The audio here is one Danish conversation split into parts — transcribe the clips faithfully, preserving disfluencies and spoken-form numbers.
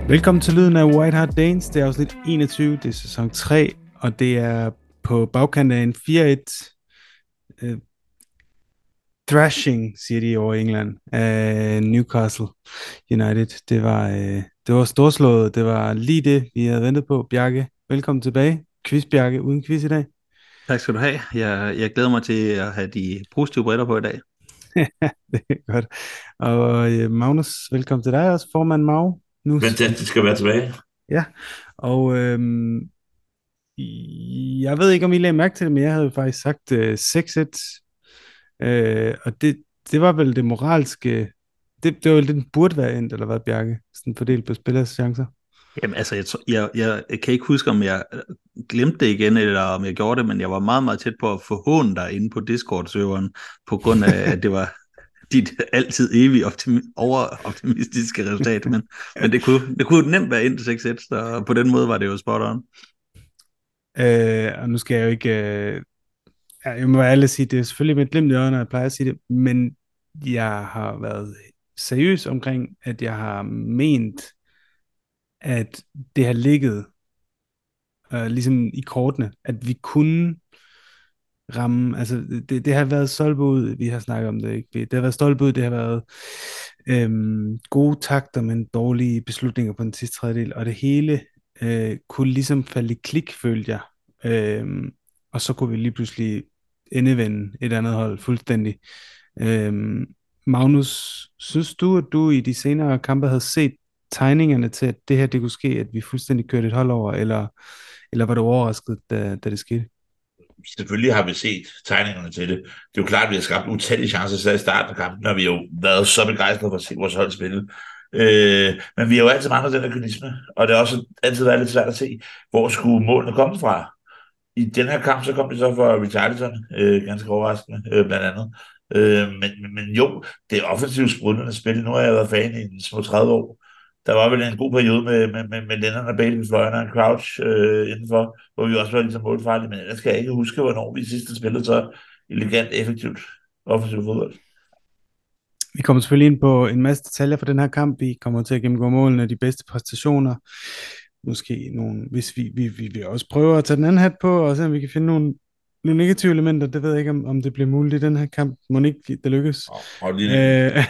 Velkommen til Lyden af White Hart Danes. Det er afsnit enogtyve, det er sæson tre, og det er på bagkant af en fire et uh, thrashing, siger de over i England, af Newcastle United. Det var, uh, det var storslået, det var lige det, vi havde ventet på. Bjarke, velkommen tilbage. Quiz Bjarke, uden quiz i dag. Tak skal du have. Jeg, jeg glæder mig til at have de positive briller på i dag. Det er godt. Og uh, Magnus, velkommen til dig også, formand Mau. Nu som, Fantastisk at være tilbage. ja, og øhm, jeg ved ikke, om I lagde mærke til det, men jeg havde jo faktisk sagt øh, seks et, øh, og det, det var vel det moralske, det, det var vel det, den burde være endt, eller hvad, Bjarke? Sådan fordelt på spillers chancer. Jamen altså, jeg, tror- jeg, jeg, jeg kan ikke huske, om jeg glemte det igen, eller om jeg gjorde det, men jeg var meget, meget tæt på at forhåne dig inde på Discord-serveren, på grund af, at det var dit altid evige optimi- overoptimistiske resultat, men, men det, kunne, det kunne nemt være endt seks et, så på den måde var det jo spot on. Øh, og nu skal jeg jo ikke, øh, ja, jeg må ærligt sige, det er selvfølgelig med et glimt i øjnene, når jeg plejer at sige det, men jeg har været seriøs omkring, at jeg har ment, at det har ligget øh, ligesom i kortene, at vi kunne ramme, altså det, det har været stolpebud, vi har snakket om det, ikke? Det har været stolpebud, det har været øhm, gode takter, men dårlige beslutninger på den sidste tredjedel, og det hele øh, kunne ligesom falde i klik, følte jeg. Øhm, og så kunne vi lige pludselig endevende et andet hold fuldstændig. Øhm, Magnus, synes du, at du i de senere kampe havde set tegningerne til, at det her det kunne ske, at vi fuldstændig kørte et hold over, eller, eller var du overrasket, da, da det skete? Selvfølgelig har vi set tegningerne til det. Det er jo klart, at vi har skabt utallige chancer selv i starten af kampen, og vi har jo været så begejstrede for at se vores hold spille. Øh, men vi har jo altid manglet den her kynisme, og det har også altid været lidt svært at se, hvor skulle målene komme fra. I den her kamp, så kom det så fra Richarlison, øh, ganske overraskende, øh, blandt andet. Øh, men, men, men jo, det er offensivt sprudlende spil. Nu har jeg været fan i en små tredive år. Der var vel en god periode med, med, med, med Lennon og Bailey ved fløjene og en Crouch øh, indenfor, hvor vi også var ligesom målfarlige, men ellers kan jeg ikke huske, hvornår vi sidst spillede så elegant, effektivt offensivt fodbold. Vi kommer selvfølgelig ind på en masse detaljer fra den her kamp. Vi kommer til at gennemgå målene, de bedste præstationer. Måske nogle, hvis vi, vi, vi vil også prøve at tage den anden hat på, og se om vi kan finde nogle, nogle negative elementer. Det ved jeg ikke, om, om det bliver muligt i den her kamp. Må ikke det lykkes. Og, og, lige... Øh,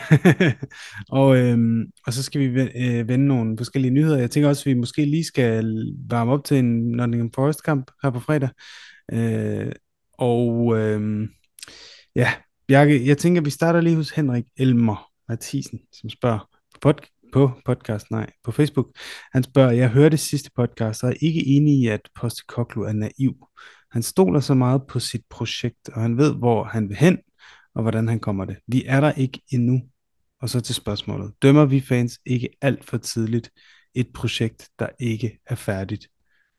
og, øhm, og så skal vi vende, vende nogle forskellige nyheder. Jeg tænker også, at vi måske lige skal varme op til en Nottingham Forest kamp her på fredag. Øh, og øhm, ja, Bjarke, jeg tænker, vi starter lige hos Henrik Elmer Mathisen, som spørger på, pod- på podcast, nej, på Facebook. Han spørger, jeg hørte sidste podcast, og er ikke enig i, at Postecoglou er naiv. Han stoler så meget på sit projekt, og han ved, hvor han vil hen, og hvordan han kommer det. Vi er der ikke endnu. Og så til spørgsmålet. Dømmer vi fans ikke alt for tidligt et projekt, der ikke er færdigt?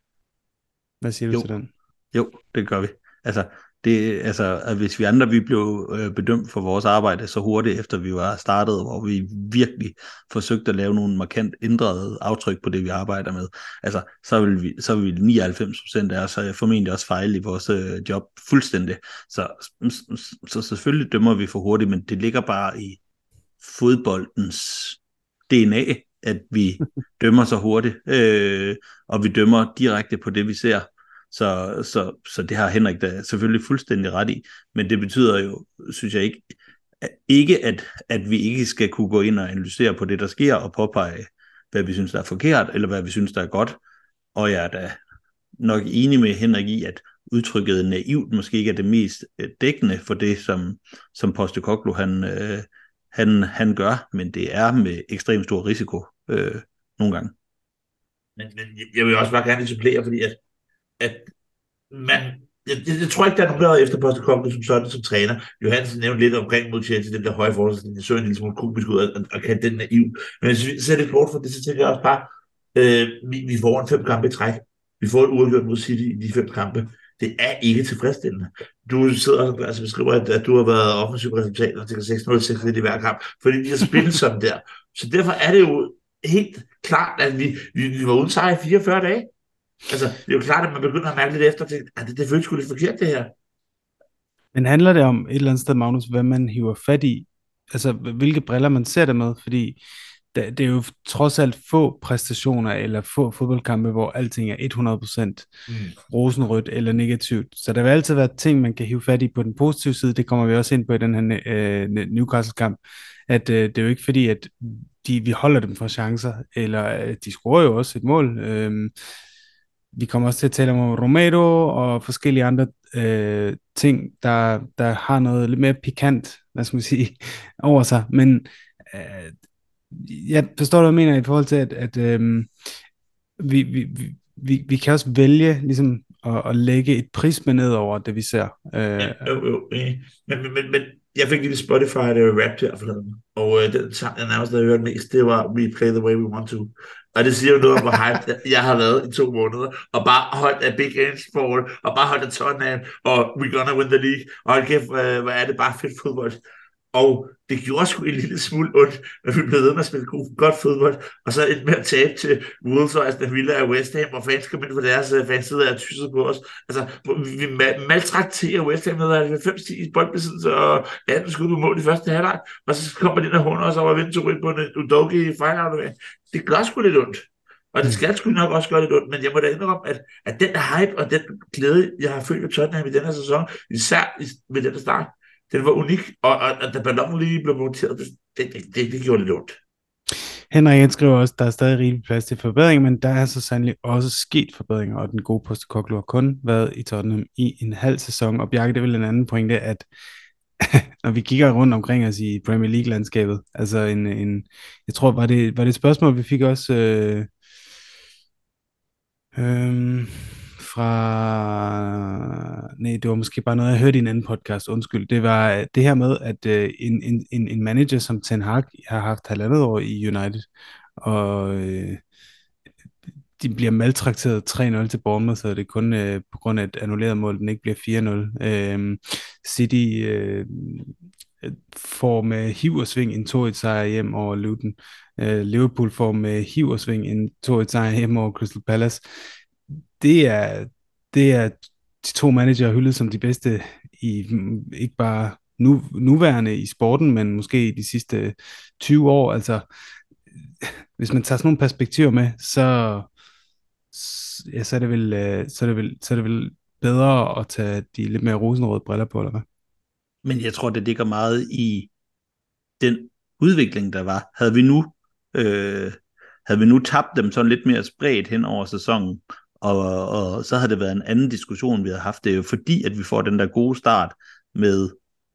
Hvad siger du Jo, til den? jo, det gør vi. Altså, det, altså, at hvis vi andre vi blev øh, bedømt for vores arbejde så hurtigt efter vi var startet, hvor vi virkelig forsøgte at lave nogle markant ændrede aftryk på det vi arbejder med, altså så vil vi så vil nioghalvfems procent af os øh, formentlig også fejle i vores øh, job fuldstændig. Så, så, så selvfølgelig dømmer vi for hurtigt, men det ligger bare i fodboldens D N A, at vi dømmer så hurtigt, øh, og vi dømmer direkte på det vi ser. Så, så, så det har Henrik da selvfølgelig fuldstændig ret i, men det betyder jo, synes jeg ikke, at, ikke at, at vi ikke skal kunne gå ind og analysere på det, der sker, og påpege, hvad vi synes, der er forkert, eller hvad vi synes, der er godt. Og jeg er da nok enig med Henrik i, at udtrykket naivt måske ikke er det mest dækkende for det, som, som Postecoglou han, øh, han, han gør, men det er med ekstremt stor risiko øh, nogle gange. Men, men jeg vil også bare gerne supplere, fordi at at man, jeg, jeg, jeg tror ikke, der er nogen, der er efter Postecoglou som sådan som træner. Johansen nævnte lidt omkring mod Chelsea, den der høje forsvarslinje, det så en lille smule komisk ud, og, og kan den naiv. Men hvis vi ser lidt bort fra det, så tænker jeg også bare, øh, vi, vi får en fem kampe i træk. Vi får et uafgjort mod City i de fem kampe. Det er ikke tilfredsstillende. Du sidder og altså, beskriver, at, at du har været offensiv resultat, og tænker seks nul seks i hver kamp, fordi de har spillet sådan der. Så derfor er det jo helt klart, at vi, vi, vi var uden sejr i fireogfyrre dage. Altså, det er jo klart, at man begynder at mærke lidt efter, at det, det føles sgu lidt forkert, det her. Men handler det om et eller andet sted, Magnus, hvad man hiver fat i? Altså, hvilke briller man ser det med? Fordi det, det er jo trods alt få præstationer eller få fodboldkampe, hvor alting er hundrede procent Mm. rosenrødt eller negativt. Så der vil altid være ting, man kan hive fat i på den positive side. Det kommer vi også ind på i den her øh, Newcastle-kamp. At øh, det er jo ikke fordi, at de, vi holder dem for chancer, eller øh, de scorer jo også et mål. Øh, vi kommer også til at tale om Romero og forskellige andre øh, ting, der, der har noget lidt mere pikant, hvad skal man sige, over sig. Men øh, jeg forstår, hvad jeg mener i forhold til, at, at øh, vi, vi, vi, vi, vi kan også vælge ligesom at, at lægge et prisme ned over det, vi ser. Øh, Ja, jo, jo, øh. men, men, men, men jeg fik lige Spotify der rap her forleden, og øh, den sang, jeg nærmest havde hørt mest, det var We Play The Way We Want To. Og det siger jo noget om, hvor hype jeg har været i to måneder, og bare holdt af Big Ends Ball, og bare holdt af Tottenham, og We're Gonna Win The League, og hold kæft, øh, hvad er det bare fedt fodbold. Og det gjorde sgu en lille smule ondt, at vi blev ved med at spille god, godt fodbold, og så endte med at tabe til Wolves og Aston Villa og West Ham, og fans kom ind for deres uh, fanside og tyssede på os. Altså, vi ma- maltrakterer West Ham med halvfems ti i boldbesiddelse og atten skud på mål i første halvleg, og så kommer de der hunder også over at vinde to på en Udogi fejlaflevering. Det gør sgu lidt ondt. Og det skal sgu nok også gøre lidt ondt, men jeg må da indrømme, at, at den hype og den glæde, jeg har følt ved Tottenham i den her sæson, især ved den start, den var unik, og, og, og da ballonen lige blev monteret, det, det, det, det gjorde lidt ondt. Henrik skriver også, at der er stadig rigelig plads til forbedring, men der er så sandelig også sket forbedringer, og den gode Postecoglou har kun været i Tottenham i en halv sæson. Og Bjarke, det er vel en anden pointe, at når vi kigger rundt omkring os i Premier League-landskabet, altså en, en jeg tror, var det, var det et spørgsmål, vi fik også øh, øh, fra, nej, det var måske bare noget, jeg hørte i en anden podcast, undskyld, det var det her med, at øh, en, en, en manager som Ten Hag har haft halvandet år i United, og øh, de bliver maltrakteret tre nul til Bournemouth, så det er kun øh, på grund af et annulleret mål, den ikke bliver fire nul. Øh, City øh, får med hiv og sving en to et sejr hjem over Luton. Øh, Liverpool får med hiv og sving en to et sejr hjem over Crystal Palace. Det er, det er de to manager hyldet som de bedste i ikke bare nu, nuværende i sporten, men måske i de sidste tyve år. Altså, hvis man tager sådan nogle perspektiver med, så, ja, så, er det vel, så, er det vel, så er det vel bedre at tage de lidt mere rosenrøde briller på, eller hvad? Men jeg tror, det ligger meget i den udvikling, der var. Havde vi nu, øh, havde vi nu tabt dem sådan lidt mere spredt hen over sæsonen, og, og så havde det været en anden diskussion, vi havde haft. Det er jo fordi, at vi får den der gode start med,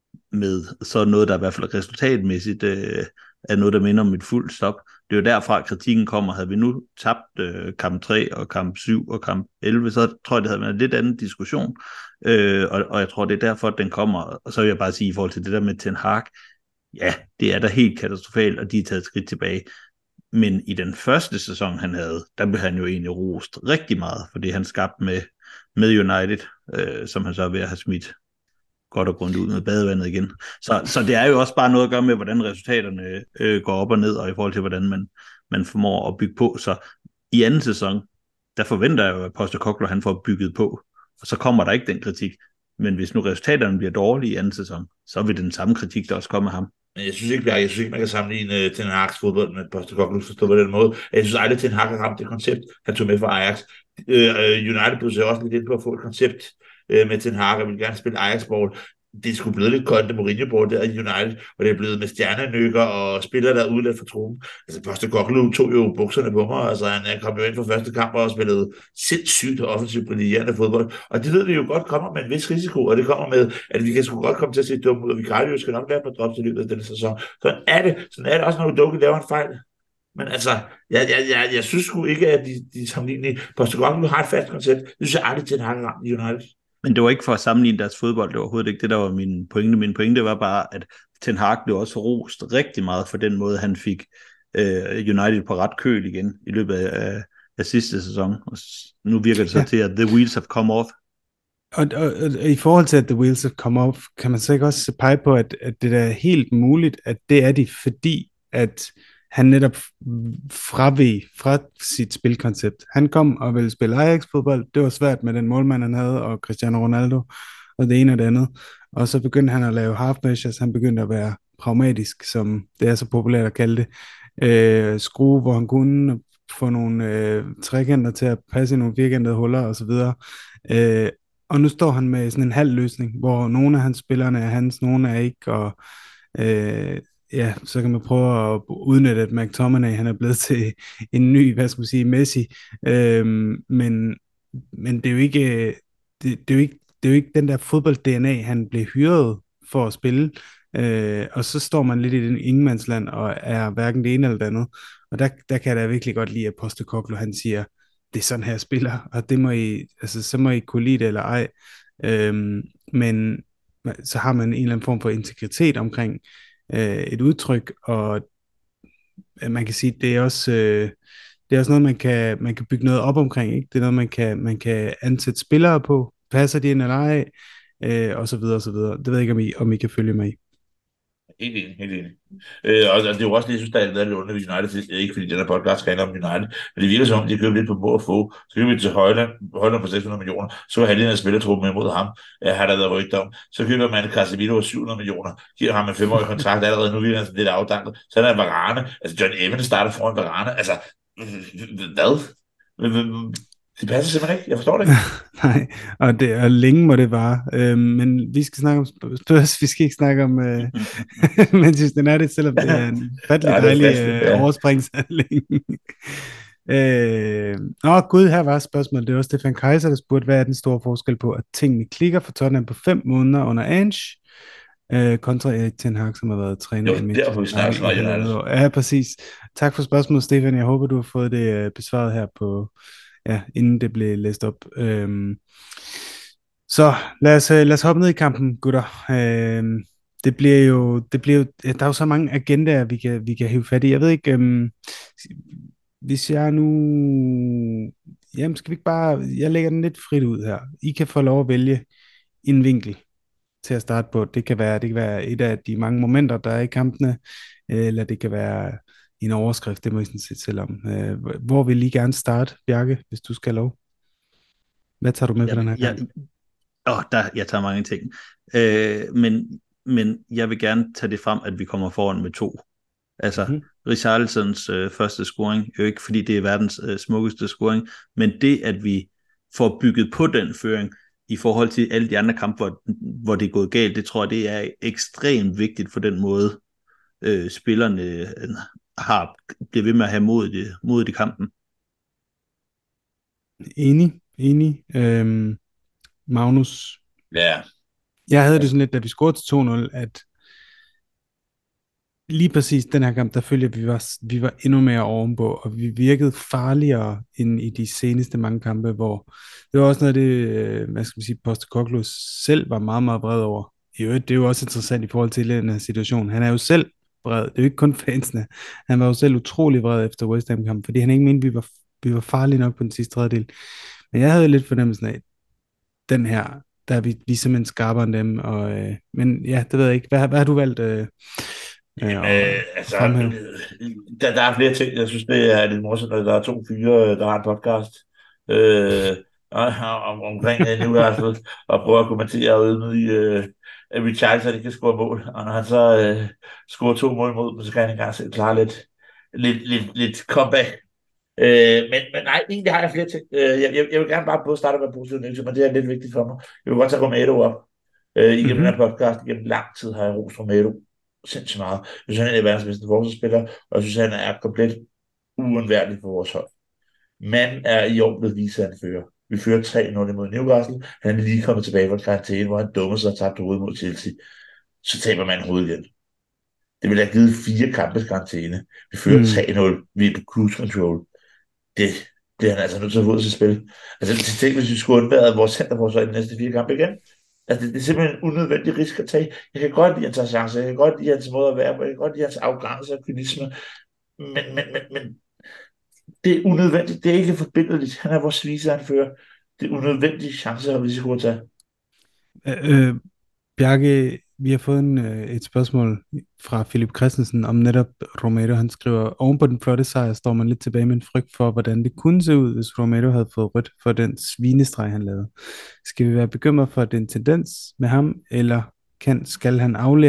med så noget, der i hvert fald resultatmæssigt øh, er noget, der minder om et fuldt stop. Det er jo derfra, kritikken kommer. Havde vi nu tabt øh, kamp tre og kamp syv og kamp elleve, så tror jeg, det havde været en lidt anden diskussion. Øh, og, og jeg tror, det er derfor, at den kommer. Og så vil jeg bare sige, i forhold til det der med Ten Hag, ja, det er da helt katastrofalt, og de er taget et skridt tilbage. Men i den første sæson, han havde, der blev han jo egentlig rost rigtig meget, fordi han skabte med, med United, øh, som han så er ved at have smidt godt og grundigt ud med badevandet igen. Så, så det er jo også bare noget at gøre med, hvordan resultaterne øh, går op og ned, og i forhold til, hvordan man, man formår at bygge på. Så i anden sæson, der forventer jeg jo, at Postecoglou han får bygget på, og så kommer der ikke den kritik. Men hvis nu resultaterne bliver dårlige i anden sæson, så vil den samme kritik der også komme af ham. Men jeg synes ikke, jeg synes ikke, man kan sammenligne uh, Ten Hag's fodbold med Postecoglou, forstået på den måde. Jeg synes aldrig, Ten Hag har ramt det koncept, han tog med fra Ajax. Uh, United blev så også lidt ind på at få et koncept uh, med Ten Hag, og ville gerne spille Ajax-ball. Det er sgu blevet lidt koldt, det Mourinho-bord der i United, og det er blevet med stjernenykker og spillere, der er udladt for truppen. Altså, Postecoglou tog jo bukserne på mig, altså han kom jo ind for første kamp og spillede sindssygt offensivt brilliant fodbold, og det ved vi jo godt kommer med en vis risiko, og det kommer med, at vi kan sgu godt komme til at se dumme ud, og vi kan jo skal nok være på drop til løbet af denne sæson. Sådan er det, sådan er det også, når Udogi laver en fejl. Men altså, jeg, jeg, jeg, jeg synes sgu ikke, at de, de sammenligner Postecoglou har et fast koncept. Det synes jeg aldrig til, at han har ramt i United. Men det var ikke for at sammenligne deres fodbold, det var overhovedet ikke det, der var min pointe. Min pointe var bare, at Ten Hag blev også rost rigtig meget for den måde, han fik øh, United på ret køl igen i løbet af, af sidste sæson. Og nu virker det så ja. til, at the wheels have come off. Og, og, og i forhold til, at the wheels have come off, kan man så ikke også pege på, at, at det er helt muligt, at det er de, fordi at han netop fraveg fra sit spilkoncept. Han kom og ville spille Ajax-fodbold. Det var svært med den målmand, han havde, og Cristiano Ronaldo, og det ene og det andet. Og så begyndte han at lave half measures. Han begyndte at være pragmatisk, som det er så populært at kalde det. øh, skrue, hvor han kunne få nogle øh, trekanter til at passe i nogle firkantede huller osv. Øh, og nu står han med sådan en halv løsning, hvor nogle af hans spillerne er hans, nogle er ikke, og øh, ja, så kan man prøve at udnytte, at McTominay han er blevet til en ny, hvad skal man sige, Messi. Øh, men, men det er jo ikke, det, det er jo ikke, det er jo ikke den der fodbold-D N A, han blev hyret for at spille. Øh, og så står man lidt i den ingenmandsland og er hverken det ene eller det andet. Og der, der kan jeg da virkelig godt lide, at Postecoglou han siger, det er sådan her jeg spiller, og det må I, altså, så må I kunne lide det eller ej. Øhm, men så har man en eller anden form for integritet omkring øh, et udtryk, og øh, man kan sige, det er også, øh, det er også noget, man kan, man kan bygge noget op omkring, ikke? Det er noget, man kan, man kan ansætte spillere på, passer de ind eller ej, øh, og så videre, og så videre. Det ved jeg ikke, om I, om I kan følge mig i. Helt enig, helt enig. Øh, og, og det er jo også det, jeg synes, der er lidt undervis United til, ikke fordi den her podcast skal handle om United, men det virker som om, de køber lidt på må at få. Så køber vi til Højland, Højland på seks hundrede millioner, så er halvdelen af spillertruppen imod ham, ja, har der været rygter om. Så køber man Casemiro syv hundrede millioner, giver ham en femårig kontrakt allerede, nu bliver han lidt afdanket. Så er der Varane, altså John Evans starter foran Varane, altså, hvad? Det passer simpelthen ikke. Jeg forstår det ikke. Nej, og, det, og længe må det vare. Øh, men vi skal snakke om Spurs, vi skal ikke snakke om øh, Manchester United, selvom det er en fattelig dejlig øh, overspringshandling. øh, Åh gud, her var spørgsmålet. Det var Stefan Kaiser, der spurgte, hvad er den store forskel på, at tingene klikker for Tottenham på fem måneder under Ange, øh, kontra Erik Ten Hag, som har været træner jo, i derfor vi snakker så meget. Ja, præcis. Tak for spørgsmålet, Stefan. Jeg håber, du har fået det øh, besvaret her på ja, inden det blev læst op. Øhm, så lad os, lad os hoppe ned i kampen, gutter. Øhm, det bliver jo, det bliver jo, der er jo så mange agendaer, vi kan, vi kan hive fat i. Jeg ved ikke, øhm, hvis jeg nu, jamen skal vi ikke bare, jeg lægger den lidt frit ud her. I kan få lov at vælge en vinkel til at starte på. Det kan være, det kan være et af de mange momenter, der er i kampene, eller det kan være en overskrift, det må I sådan set selv om. Hvor vil I gerne starte, Bjarke, hvis du skal have lov? Hvad tager du med på den her kamp? Åh, oh, der, jeg tager mange ting. Øh, men, men jeg vil gerne tage det frem, at vi kommer foran med to. Altså, mm-hmm. Richarlisons øh, første scoring, jo ikke fordi det er verdens øh, smukkeste scoring, men det, at vi får bygget på den føring, i forhold til alle de andre kampe, hvor, hvor det er gået galt, det tror jeg, det er ekstremt vigtigt for den måde, øh, spillerne øh, har, bliver ved med at have mod i, mod i kampen. Enig, enig. Øhm, Magnus? Ja. Yeah. Jeg havde det sådan lidt, da vi scorede til to nul, at lige præcis den her kamp, der følte jeg, at vi var, vi var endnu mere ovenpå, og vi virkede farligere end i de seneste mange kampe, hvor det var også noget af det, hvad skal vi sige, Postecoglou selv var meget, meget vred over. I øvrigt, det er jo også interessant i forhold til den her situation. Han er jo selv vred, det er jo ikke kun fansene. Han var jo selv utrolig vred efter West Ham-kampen, fordi han ikke mente, vi var, vi var farlige nok på den sidste tredjedel. Men jeg havde lidt fornemmelsen af, den her, der er vi, vi simpelthen skarpere end dem, og, øh, men ja, det ved jeg ikke. Hvad, hvad har du valgt? Øh, Jamen, øh, altså, der, der er flere ting. Jeg synes, det er lidt morsomt, at der er to fyre, der har en podcast øh, om, omkring uh, Newcastle, og prøver at kommentere og ydmyge øh, at Richarlison ikke kan score mål. Og når han så øh, scorer to mål imod dem, så kan han ikke engang selv klare lidt, lidt, lidt, lidt comeback. Øh, men, men nej, egentlig har jeg flere ting. Øh, jeg, jeg, jeg vil gerne bare både starte med positivt negativt, men det er lidt vigtigt for mig. Jeg vil godt tage Romero op. Øh, igennem mm-hmm. den her podcast, igennem lang tid har jeg rost Romero sindssygt meget. Jeg synes, han er verdens bedste forsvarsspiller, og jeg synes, han er komplet uundværlig for vores hold. Man er i år blevet vist, at han fører. Vi fører tre nul imod Newcastle. Han er lige kommet tilbage fra en karantæne, hvor han dummer sig og tabte hovedet mod Chelsea. Så taber man hovedet igen. Det ville have givet fire kampes karantæne. Vi fører mm. tre nul. Vi er på cruise control. Det bliver han altså nødt til at få ud til spil. Altså, det tænker, hvis vi skulle undvære vores centerforsvar i de næste fire kampe igen. Altså, det, det er simpelthen en unødvendig risk at tage. Jeg kan godt lide, at han tager chancer. Jeg kan godt lide hans måde at være på. Jeg kan godt lide hans arrogance og kynisme. Men, men, men, men det er unødvendigt. Det er ikke forbindeligt. Han er vores viceanfører. Det er unødvendige chancer og risiko at tage. Øh, øh, Bjarke, vi har fået en, et spørgsmål fra Philip Christensen om netop Romero. Han skriver, oven på den flotte sejr står man lidt tilbage med en frygt for, hvordan det kunne se ud, hvis Romero havde fået rødt for den svinestreg, han lavede. Skal vi være bekymret for, at det er en tendens med ham, eller kan, skal han aflære det?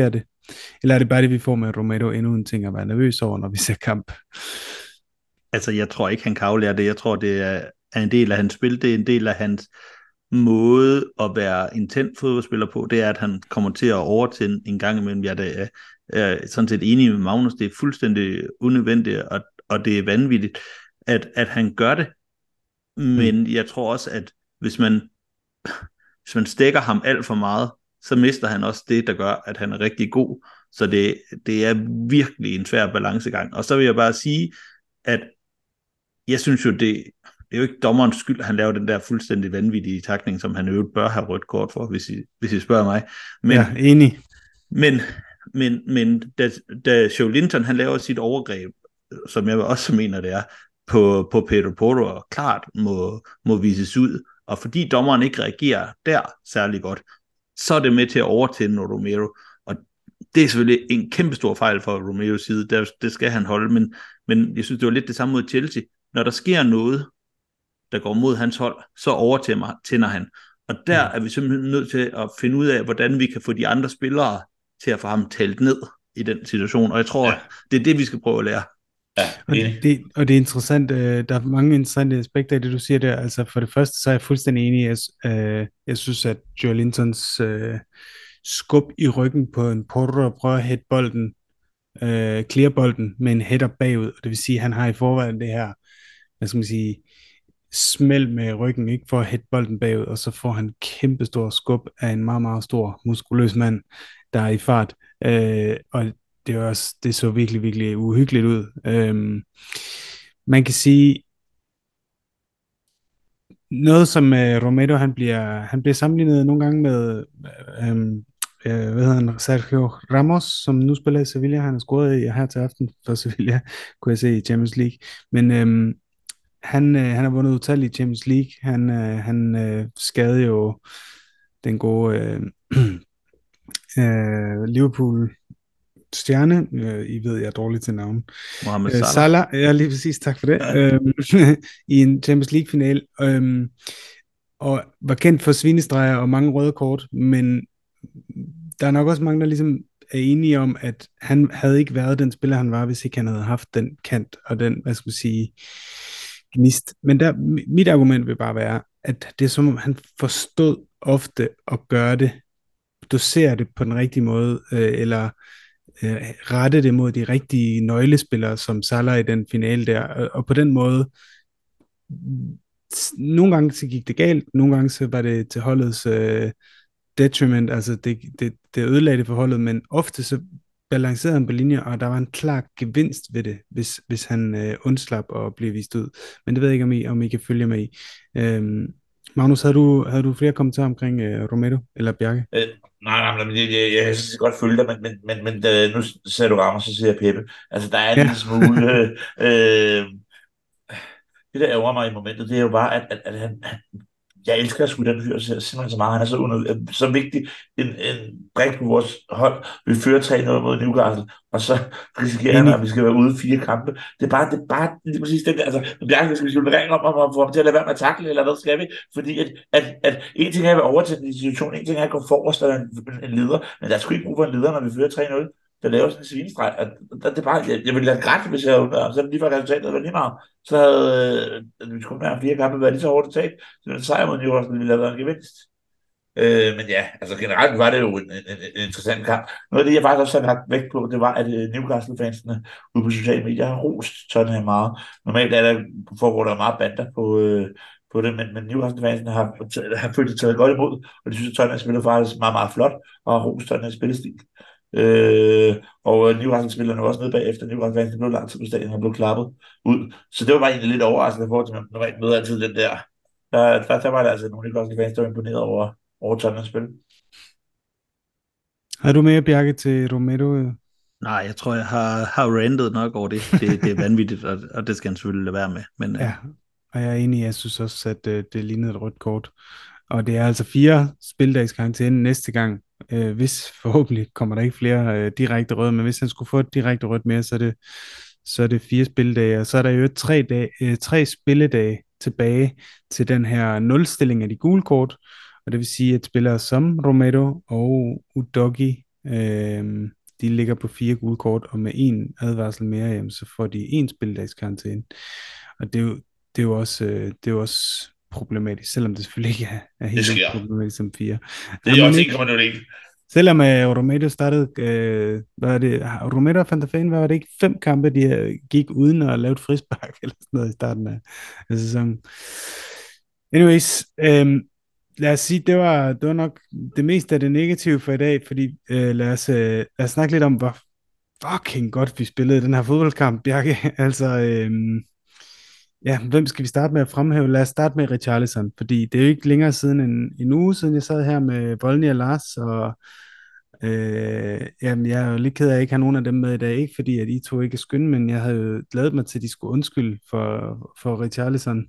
Eller er det bare det, vi får med Romero, endnu en ting at være nervøs over, når vi ser kamp? Altså, jeg tror ikke, han kan aflære det. Jeg tror, det er, er en del af hans spil. Det er en del af hans måde at være intens fodboldspiller på. Det er, at han kommer til at overtænde en gang imellem. Jeg er, er sådan set enig med Magnus. Det er fuldstændig unødvendigt, og, og det er vanvittigt, at, at han gør det. Men mm. jeg tror også, at hvis man, hvis man stikker ham alt for meget, så mister han også det, der gør, at han er rigtig god. Så det, det er virkelig en svær balancegang. Og så vil jeg bare sige, at jeg synes jo, det, det er jo ikke dommerens skyld, at han laver den der fuldstændig vanvittige takning, som han øvrigt bør have rødt kort for, hvis I, hvis I spørger mig. Men, ja, enig. Men, men, men da, da Joelinton, han laver sit overgreb, som jeg også mener, det er, på, på Pedro Porro, og klart må, må vises ud, og fordi dommeren ikke reagerer der særlig godt, så er det med til at overtænde Romero, og det er selvfølgelig en kæmpe stor fejl fra Romeros side, der, det skal han holde, men, men jeg synes, det var lidt det samme mod Chelsea. Når der sker noget, der går mod hans hold, så overtænder han, og der er vi simpelthen nødt til at finde ud af, hvordan vi kan få de andre spillere til at få ham talt ned i den situation, og jeg tror, ja. det er det, vi skal prøve at lære. Ja, og, det, og det er interessant, øh, der er mange interessante aspekter i det, du siger der. Altså for det første, så er jeg fuldstændig enig. Jeg, øh, jeg synes, at Joelintons øh, skub i ryggen på en Porro og prøver at hætte bolden, øh, clear bolden med en header bagud, og det vil sige, at han har i forvejen det her, hvad skal man sige, smæld med ryggen, ikke, for at hætte bolden bagud, og så får han kæmpe stor skub af en meget, meget stor, muskuløs mand, der er i fart. Øh, og det, er også, det så virkelig, virkelig uhyggeligt ud. Øhm, man kan sige, noget som uh, Romero, han bliver, han bliver sammenlignet nogle gange med, øhm, øh, hvad hedder han, Sergio Ramos, som nu spiller i Sevilla. Han har scoret i, her til aften for Sevilla, kunne jeg se i Champions League. Men øhm, han, øh, han har vundet utallige Champions League. Han, øh, han øh, skadede jo den gode øh, øh, Liverpool stjerne, øh, I ved, jeg er dårlig til navn. Mohamed øh, Salah. Salah, ja lige præcis, tak for det, øhm, i en Champions League-final, øhm, og var kendt for svinestreger og mange røde kort, men der er nok også mange, der ligesom er enige om, at han havde ikke været den spiller, han var, hvis ikke han havde haft den kant, og den, hvad skal man sige, gnist. Men der, mit argument vil bare være, at det er som om, han forstod ofte at gøre det, dosere det på den rigtige måde, øh, eller øh, rette det mod de rigtige nøglespillere, som Salah i den finale der, og, og på den måde, nogle gange så gik det galt, nogle gange så var det til holdets øh, detriment, altså det, det, det ødelagde det for holdet, men ofte så balancerede han på linjer, og der var en klar gevinst ved det, hvis, hvis han øh, undslap og blev vist ud. Men det ved jeg ikke, om I, om I kan følge med i. Øhm, Magnus, havde du, havde du flere kommentarer omkring øh, Romero eller Bjarke? Øh, nej, nej, nej, men jeg, jeg, jeg, jeg synes godt følge dig, men, men, men, men øh, nu sagde du Ramos, så siger jeg Peppe. Altså, der er en Ja. lille smule... Øh, øh, det, der ærger mig i momentet, det er jo bare, at, at, at han, han jeg elsker at skulle den fyr simpelthen så meget. Han er så, under, så vigtig en, en brik på vores hold. Vi fører tre nul mod Newcastle, og så risikerer han, at vi skal være ude fire kampe. Det er bare, det er bare lige præcis den der, altså, Bjarke, skal vi slutte ring om, om at få ham til at lade være med at takle, eller hvad skal vi? Fordi at, at, at en ting er at være overtaget i situationen, en ting er at gå forrest, der er en, en leder, men der er sgu ikke brug for en leder, når vi fører tre nul. Der laver sådan en svinestreg. Det er bare, jeg, jeg ville have grædt, hvis jeg havde undret, så lige for resultatet var lige meget. Så havde øh, vi skulle med fire kampe været lige så hårdt talt, så den sejr mod Newcastle ville have været en gevinst. Øh, men ja, altså generelt var det jo en, en, en interessant kamp. Noget af det, jeg faktisk også har lagt vægt på, det var, at uh, Newcastle-fansene ude på sociale medier har rost Tottenham meget. Normalt er der, foregår der meget bander på, øh, på det, men, men Newcastle-fansene har, har følt sig taget godt imod, og de synes, at Tottenham spiller faktisk meget, meget flot, og har rost Tottenhams spillestil. Øh, og Newcastle spiller nu også ned bagefter. Newcastle blev lang tid på stadion, han blev klappet ud. Så det var bare egentlig lidt overraskende for, at man normalt møder altid den der. Der, der, der var der altså nogle Newcastle fans, der var imponeret over, over Tottenhams spil. Har du mere, Bjarke, til Romero? Nej, jeg tror, jeg har, har randet nok over det. Det, det er vanvittigt, og, og det skal han selvfølgelig lade være med. Men, Ja, og jeg er enig, jeg synes også, at øh, det lignede et rødt kort. Og det er altså fire spildags karantæne næste gang, øh, hvis forhåbentlig kommer der ikke flere øh, direkte røde, men hvis han skulle få et direkte rødt mere, så er det, så er det fire spildage, og så er der jo tre, dag, øh, tre spilledage tilbage til den her nulstilling af de gule kort, og det vil sige, at spillere som Romero og Udogi, øh, de ligger på fire gule kort, og med en advarsel mere, jamen, så får de en spildags karantæne. Og det er jo, det er jo også, øh, det er jo også problematisk, selvom det selvfølgelig ikke er, er Det helt sker. problematisk som fire. Det Har er man også ikke, en komma nul en. selvom uh, Romero startede, uh, hvad er det, Romero og Van der Ven, hvad var det ikke, fem kampe, de uh, gik uden at lave et frispark, eller sådan noget i starten af, af sæsonen. Anyways, um, lad os sige, det var, det var nok det meste af det negative for i dag, fordi uh, lad, os, uh, lad os snakke lidt om, hvor fucking godt vi spillede den her fodboldkamp, Bjarke. Altså, um, ja, hvem skal vi starte med at fremhæve? Lad os starte med Richarlison, fordi det er jo ikke længere siden en, en uge siden, jeg sad her med Volny og Lars, og øh, jamen, jeg er jo lidt ked af, at jeg ikke har nogen af dem med i dag, ikke fordi at I to ikke er skønne, men jeg havde jo glædet mig til, at de skulle undskylde for, for Richarlison,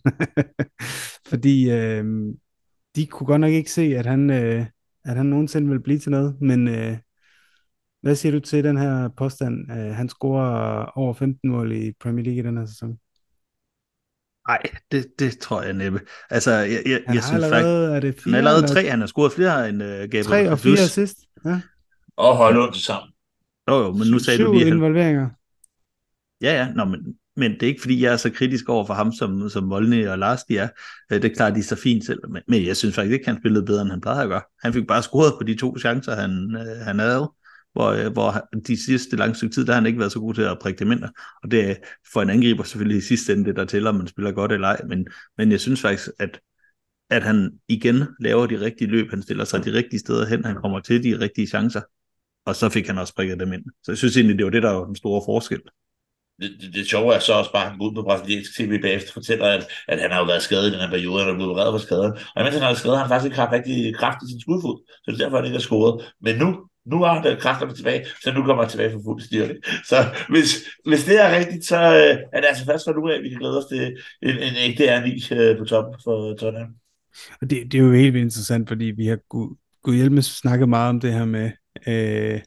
fordi øh, de kunne godt nok ikke se, at han, øh, at han nogensinde ville blive til noget, men øh, hvad siger du til den her påstand? Øh, han scorer over femten mål i Premier League i den her sæson. Nej, det, det tror jeg næppe. Altså, jeg, jeg, Han jeg har synes allerede, faktisk, er det han har fire lavet eller tre, han har scoret flere end uh, Gabriel tre og fire Jesus. assist? Ja. Og Højlund til sammen. Jo, jo, men nu sagde Syv du lige, at han, involveringer. ja, ja, nå, men, men det er ikke, fordi jeg er så kritisk over for ham, som, som Volny og Lars, de er. Øh, Det er klart, de er så fint selv, men, men jeg synes faktisk ikke, han spillede bedre, end han plejede at gøre. Han fik bare scoret på de to chancer, han, øh, han havde, hvor, øh, hvor han- de sidste lange stykke tid, der har han ikke været så god til at prikke dem ind. Og det er for en angriber selvfølgelig i sidste ende det, der tæller, om man spiller godt eller ej, men, men jeg synes faktisk, at at han igen laver de rigtige løb, han stiller sig de rigtige steder hen, han kommer til de rigtige chancer, og så fik han også prikket dem ind. Så jeg synes egentlig, det var det, der var den store forskel. Det, det, det sjove er så også bare, at han går ud på brasiliansk T V bagefter fortæller, at, at han har jo været skadet i den her periode, han er blevet reddet for skader. Og imens han har været skadet, har han faktisk ikke haft rigtig kraft i sin skudfod, så det er derfor, han ikke har scoret. Men nu, nu har han kræfterne tilbage, så nu kommer han tilbage for fuld styrke. Så hvis, hvis det er rigtigt, så øh, er det altså først fra nu af, vi kan glæde os til en, en ægte R ni øh, på toppen for Tottenham. Og det, det er jo helt vildt interessant, fordi vi har gået hjælp med snakket meget om det her med øh,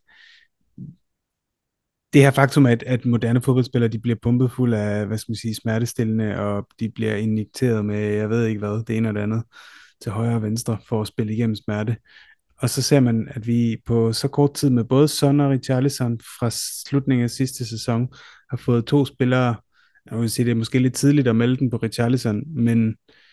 det her faktum, at, at moderne fodboldspillere, de bliver pumpet fuld af, hvad skal man sige, smertestillende, og de bliver injiceret med, jeg ved ikke hvad, det ene og det andet, til højre og venstre, for at spille igennem smerte. Og så ser man, at vi på så kort tid med både Son og Richarlison fra slutningen af sidste sæson, har fået to spillere, jeg vil sige, det er måske lidt tidligt at melde den på Richarlison, men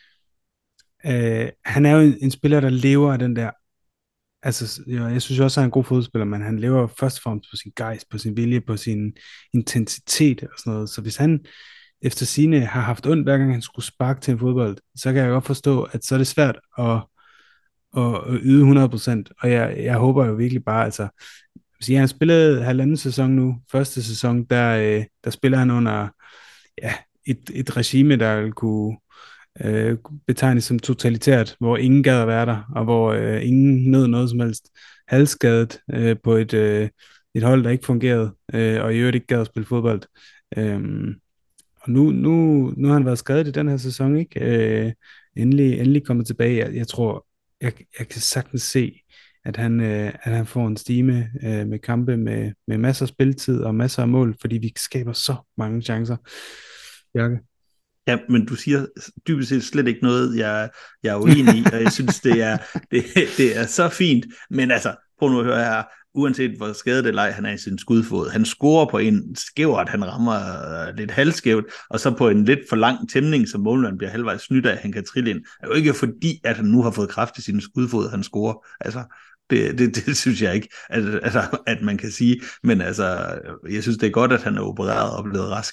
øh, han er jo en, en spiller, der lever af den der. Altså, ja, jeg synes også, at han er en god fodspiller, men han lever først og fremmest på sin gejst, på sin vilje, på sin intensitet og sådan noget. Så hvis han efter sigende har haft ondt, hver gang han skulle sparke til en fodbold, så kan jeg godt forstå, at så er det svært at, at, at yde hundrede procent. Og jeg, jeg håber jo virkelig bare, altså, hvis han har spillet halvanden sæson nu, første sæson, der, øh, der spiller han under ja, et, et regime, der vil kunne øh, betegnes som totalitært, hvor ingen gad at være der, og hvor øh, ingen nød noget som helst halvskadet øh, på et, øh, et hold, der ikke fungerede, øh, og i øvrigt ikke gad at spille fodbold. Øhm, og nu, nu, nu har han været skadet i den her sæson, ikke? Øh, endelig, endelig kommet tilbage. Jeg, jeg tror, jeg, jeg kan sagtens se, at han, øh, at han får en stime øh, med kampe med, med masser af spilletid og masser af mål, fordi vi skaber så mange chancer. Bjarke? Ja, men du siger dybest set slet ikke noget, jeg, jeg er uenig i, og jeg synes, det er, det, det er så fint. Men altså, prøv nu at høre her, uanset hvor skadet eller ej han er i sin skudfod, han scorer på en skævert, han rammer lidt halvskævt, og så på en lidt for lang tæmning, som målmanden bliver halvvejs snydt af, han kan trille ind. Det er jo ikke fordi, at han nu har fået kraft i sin skudfod, han scorer. Altså, det, det, det synes jeg ikke, at, altså, at man kan sige. Men altså, jeg synes, det er godt, at han er opereret og blevet rask.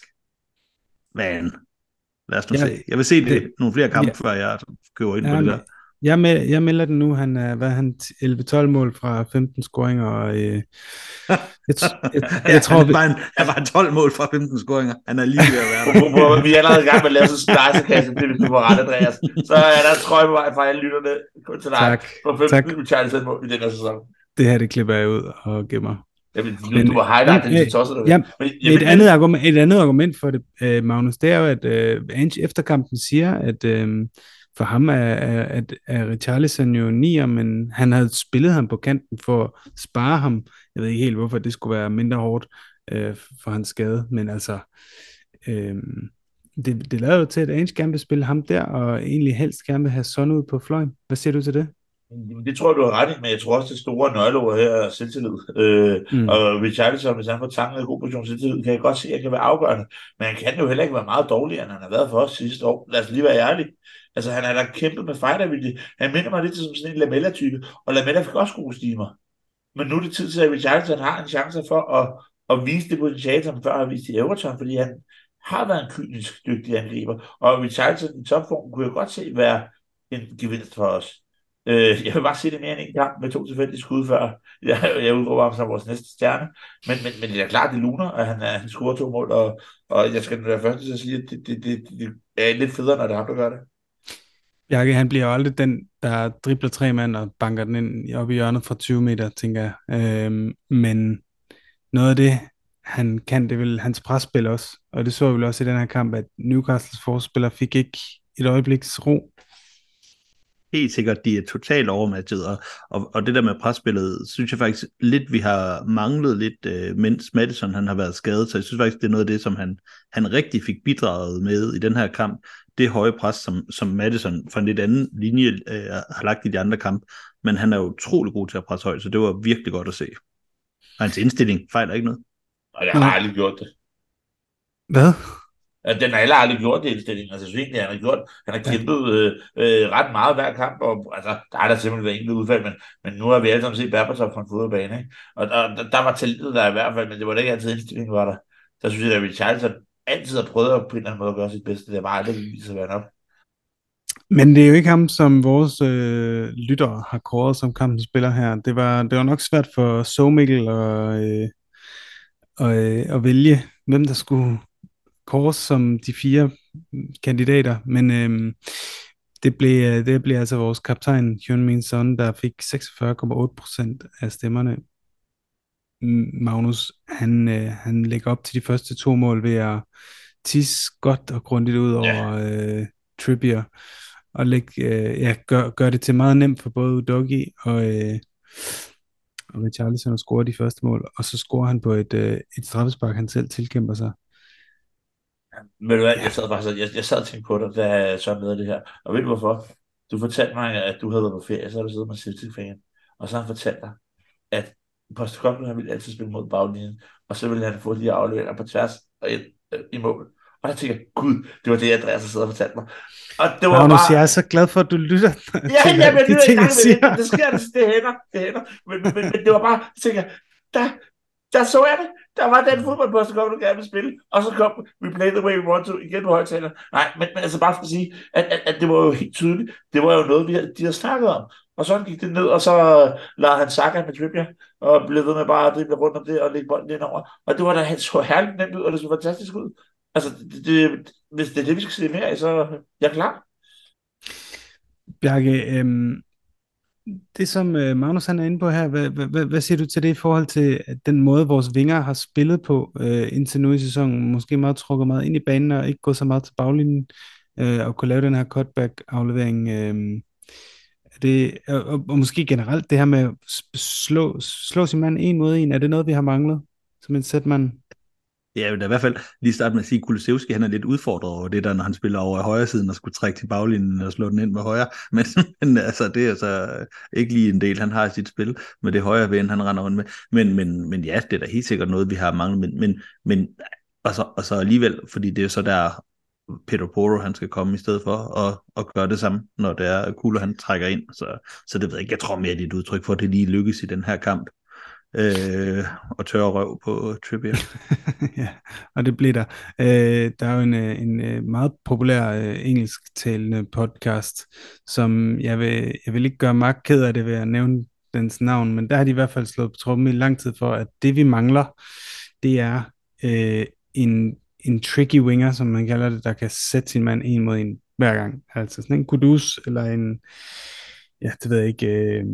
Men lad os nu Ja, se. Jeg vil se det, det, nogle flere kampe, ja, før jeg køber ind ja, på det der. jeg, med, jeg melder den nu, han er, hvad er han, elleve tolv mål fra femten scoringer, og øh, jeg, t- jeg, Ja, jeg tror, han, vi, var en, han var tolv mål fra femten scoringer. Han er lige ved at være der. Hvor, hvor vi er allerede i gang med at lave sådan en splejsekasse, det hvis du får ret, Andreas. Så er der en trøje på vej fra alle lytterne kun til dig tak, for tak, femten Richarlison mål i den her sæson. det her, det klipper jeg ud og gemmer. Jamen, du, Men, du må highlight den øh, til tosset, der ja, vil. Men, et, jamen, andet argument, et andet argument for det, øh, Magnus, det er jo, at øh, Ange efter kampen siger, at øh, for ham er, er, at, er Richarlison jo nier, men han havde spillet ham på kanten for at spare ham. Jeg ved ikke helt, hvorfor det skulle være mindre hårdt øh, for hans skade, men altså, øh, det, det lader jo til, at Ange gerne vil spille ham der, og egentlig helst gerne vil have Son ud på fløjen. Hvad siger du til det? Jamen, det tror jeg, du har ret i, men jeg tror også, det store nøgleord her er selvtillid. Øh, Mm. og Richarlison, hvis han får tanken af god position selvtillid, kan jeg godt se, at det kan være afgørende. Men han kan jo heller ikke være meget dårligere, end han har været for os sidste år. Lad os lige være ærlige. Altså, han har da kæmpet med fightervilje. Han minder mig lidt som sådan en Lamella-type, og Lamella fik også gode stimer. Men nu er det tid til, at Richarlison har en chance for at, at vise det potentiale, som før har vist i Everton, fordi han har været en kynisk dygtig angriber. Og Richarlison i topform kunne jeg godt se være en gevinst for os. Øh, jeg vil bare se det mere end en kamp med to tilfældige skud før. Jeg, jeg udråber ham som vores næste stjerne. Men, men, men det er klart, det luner, at han, han scorer to mål, og, og jeg skal nu være først til at sige, at det, det, det, det er lidt federe, når det er ham, der gør det. Bjarke, han bliver jo aldrig den, der dribler tre mand og banker den ind op i hjørnet fra tyve meter, tænker jeg. Øhm, men noget af det, han kan, det vil hans presspil også. Og det så vi vel også i den her kamp, at Newcastles forspiller fik ikke et øjebliks ro. Helt sikkert, de er totalt overmatchet, og, og, og det der med presspillet, synes jeg faktisk lidt, vi har manglet lidt, øh, mens Maddison han har været skadet, så jeg synes faktisk, det er noget af det, som han, han rigtig fik bidraget med i den her kamp, det høje pres, som, som Maddison fra en lidt anden linje øh, har lagt i de andre kampe, men han er jo utrolig god til at presse højt, så det var virkelig godt at se. Og hans indstilling fejler ikke noget. Og jeg har aldrig gjort det. Hvad? Ja, den har heller aldrig gjort det indstilling. Altså, jeg synes egentlig, han har gjort, han har kæmpet øh, øh, ret meget hver kamp, og altså, der har der simpelthen været enkelt udfald, men, men nu har vi alle sammen set Berbatov på en fodboldbane, ikke? Og der, der, der var talentet der i hvert fald, men det var da ikke altid indstillingen var der. Der synes jeg, at Richarlison altid har prøvet at på en eller anden måde at gøre sit bedste. Det har bare aldrig vist sig at være nok. Men det er jo ikke ham, som vores øh, lyttere har kåret som kampens spiller her. Det var, det var nok svært for Somikkel at, øh, at, øh, at vælge, hvem der skulle kåres som de fire kandidater. Men øh, det, blev, det blev altså vores kaptajn, Heung-min Son, der fik seksogfyrre komma otte procent af stemmerne. Magnus, han, øh, han lægger op til de første to mål ved at tisse godt og grundigt ud over Ja. øh, Trippier, og læg, øh, ja, gør, gør det til meget nemt for både Udogi og, øh, og Richarlison at score de første mål, og så scorer han på et, øh, et straffespark, han selv tilkæmper sig. Men ved du hvad, Ja. jeg sad bare så, jeg, jeg sad og tænkte på dig, da jeg så med det her. Og ved du hvorfor? Du fortalte mig, at du havde været på ferie, så har du siddet med Celtic-fan. Og så har han fortalt dig, at Postecoglou, han ville altid spille mod baglinjen, og så ville han få de afleveringer på tværs og ind øh, i mål. Og jeg tænker, gud, det var det, Andreas har siddet og fortalt mig. Og det var Magnus, bare... jeg er så glad for, at du lytter Ja, til ja, men de det er ting, gang jeg med siger. det. Det sker, det, det hænder, det hænder. Men, men, men, men det var bare, jeg tænker, der, der så jeg det. Der var den fodboldpost, der kom, du gerne vil spille. Og så kom We Play The Way We Want To igen på højtaler. Nej, men, men altså bare for at sige, at, at, at det var jo helt tydeligt. Det var jo noget, vi havde, de havde snakket om. Og så gik det ned, og så lavede han Saka med Trippier, og blev ved med bare at drible rundt om det, og lægge bolden ind over. Og det var da så herligt nemt ud, og det så fantastisk ud. Altså, det, det, hvis det er det, vi skal se mere af, så jeg er klar. Bjarke, øhm, det som øh, Magnus han er inde på her, hvad, hvad, hvad, hvad siger du til det i forhold til at den måde, vores vinger har spillet på øh, indtil nu i sæsonen? Måske meget trukket meget ind i banen og ikke gået så meget til baglinjen øh, og kunne lave den her cutback-aflevering. Øh, er det, og, og, og måske generelt det her med at slå, slå sin mand en mod en, er det noget, vi har manglet som en sætmand? Ja, jeg vil da i hvert fald lige starte med at sige, at Kulusevski, han er lidt udfordret over det der, når han spiller over i højre siden og skulle trække til baglinjen og slå den ind med højre. Men, men altså, det er altså ikke lige en del, han har i sit spil med det højre ben, han render rundt med. Men, men, men ja, det er da helt sikkert noget, vi har manglet. Men, men, men og, så, og så alligevel, fordi det er så der Pedro Porro, han skal komme i stedet for og, og gøre det samme, når det er Kulu, han trækker ind. Så, så det ved jeg ikke, jeg tror mere, det er et udtryk for, at det lige lykkes i den her kamp. Øh, og tørre røv på Trippier. Ja, og det bliver der. Øh, der er jo en, en, en meget populær øh, engelsktalende podcast, som jeg vil, jeg vil ikke gøre Mark ked af det ved at nævne dens navn, men der har de i hvert fald slået på trommen i lang tid for, at det vi mangler, det er øh, en, en tricky winger, som man kalder det, der kan sætte sin mand en mod en hver gang. Altså sådan en Kudus, eller en, ja, det ved jeg ikke... Øh,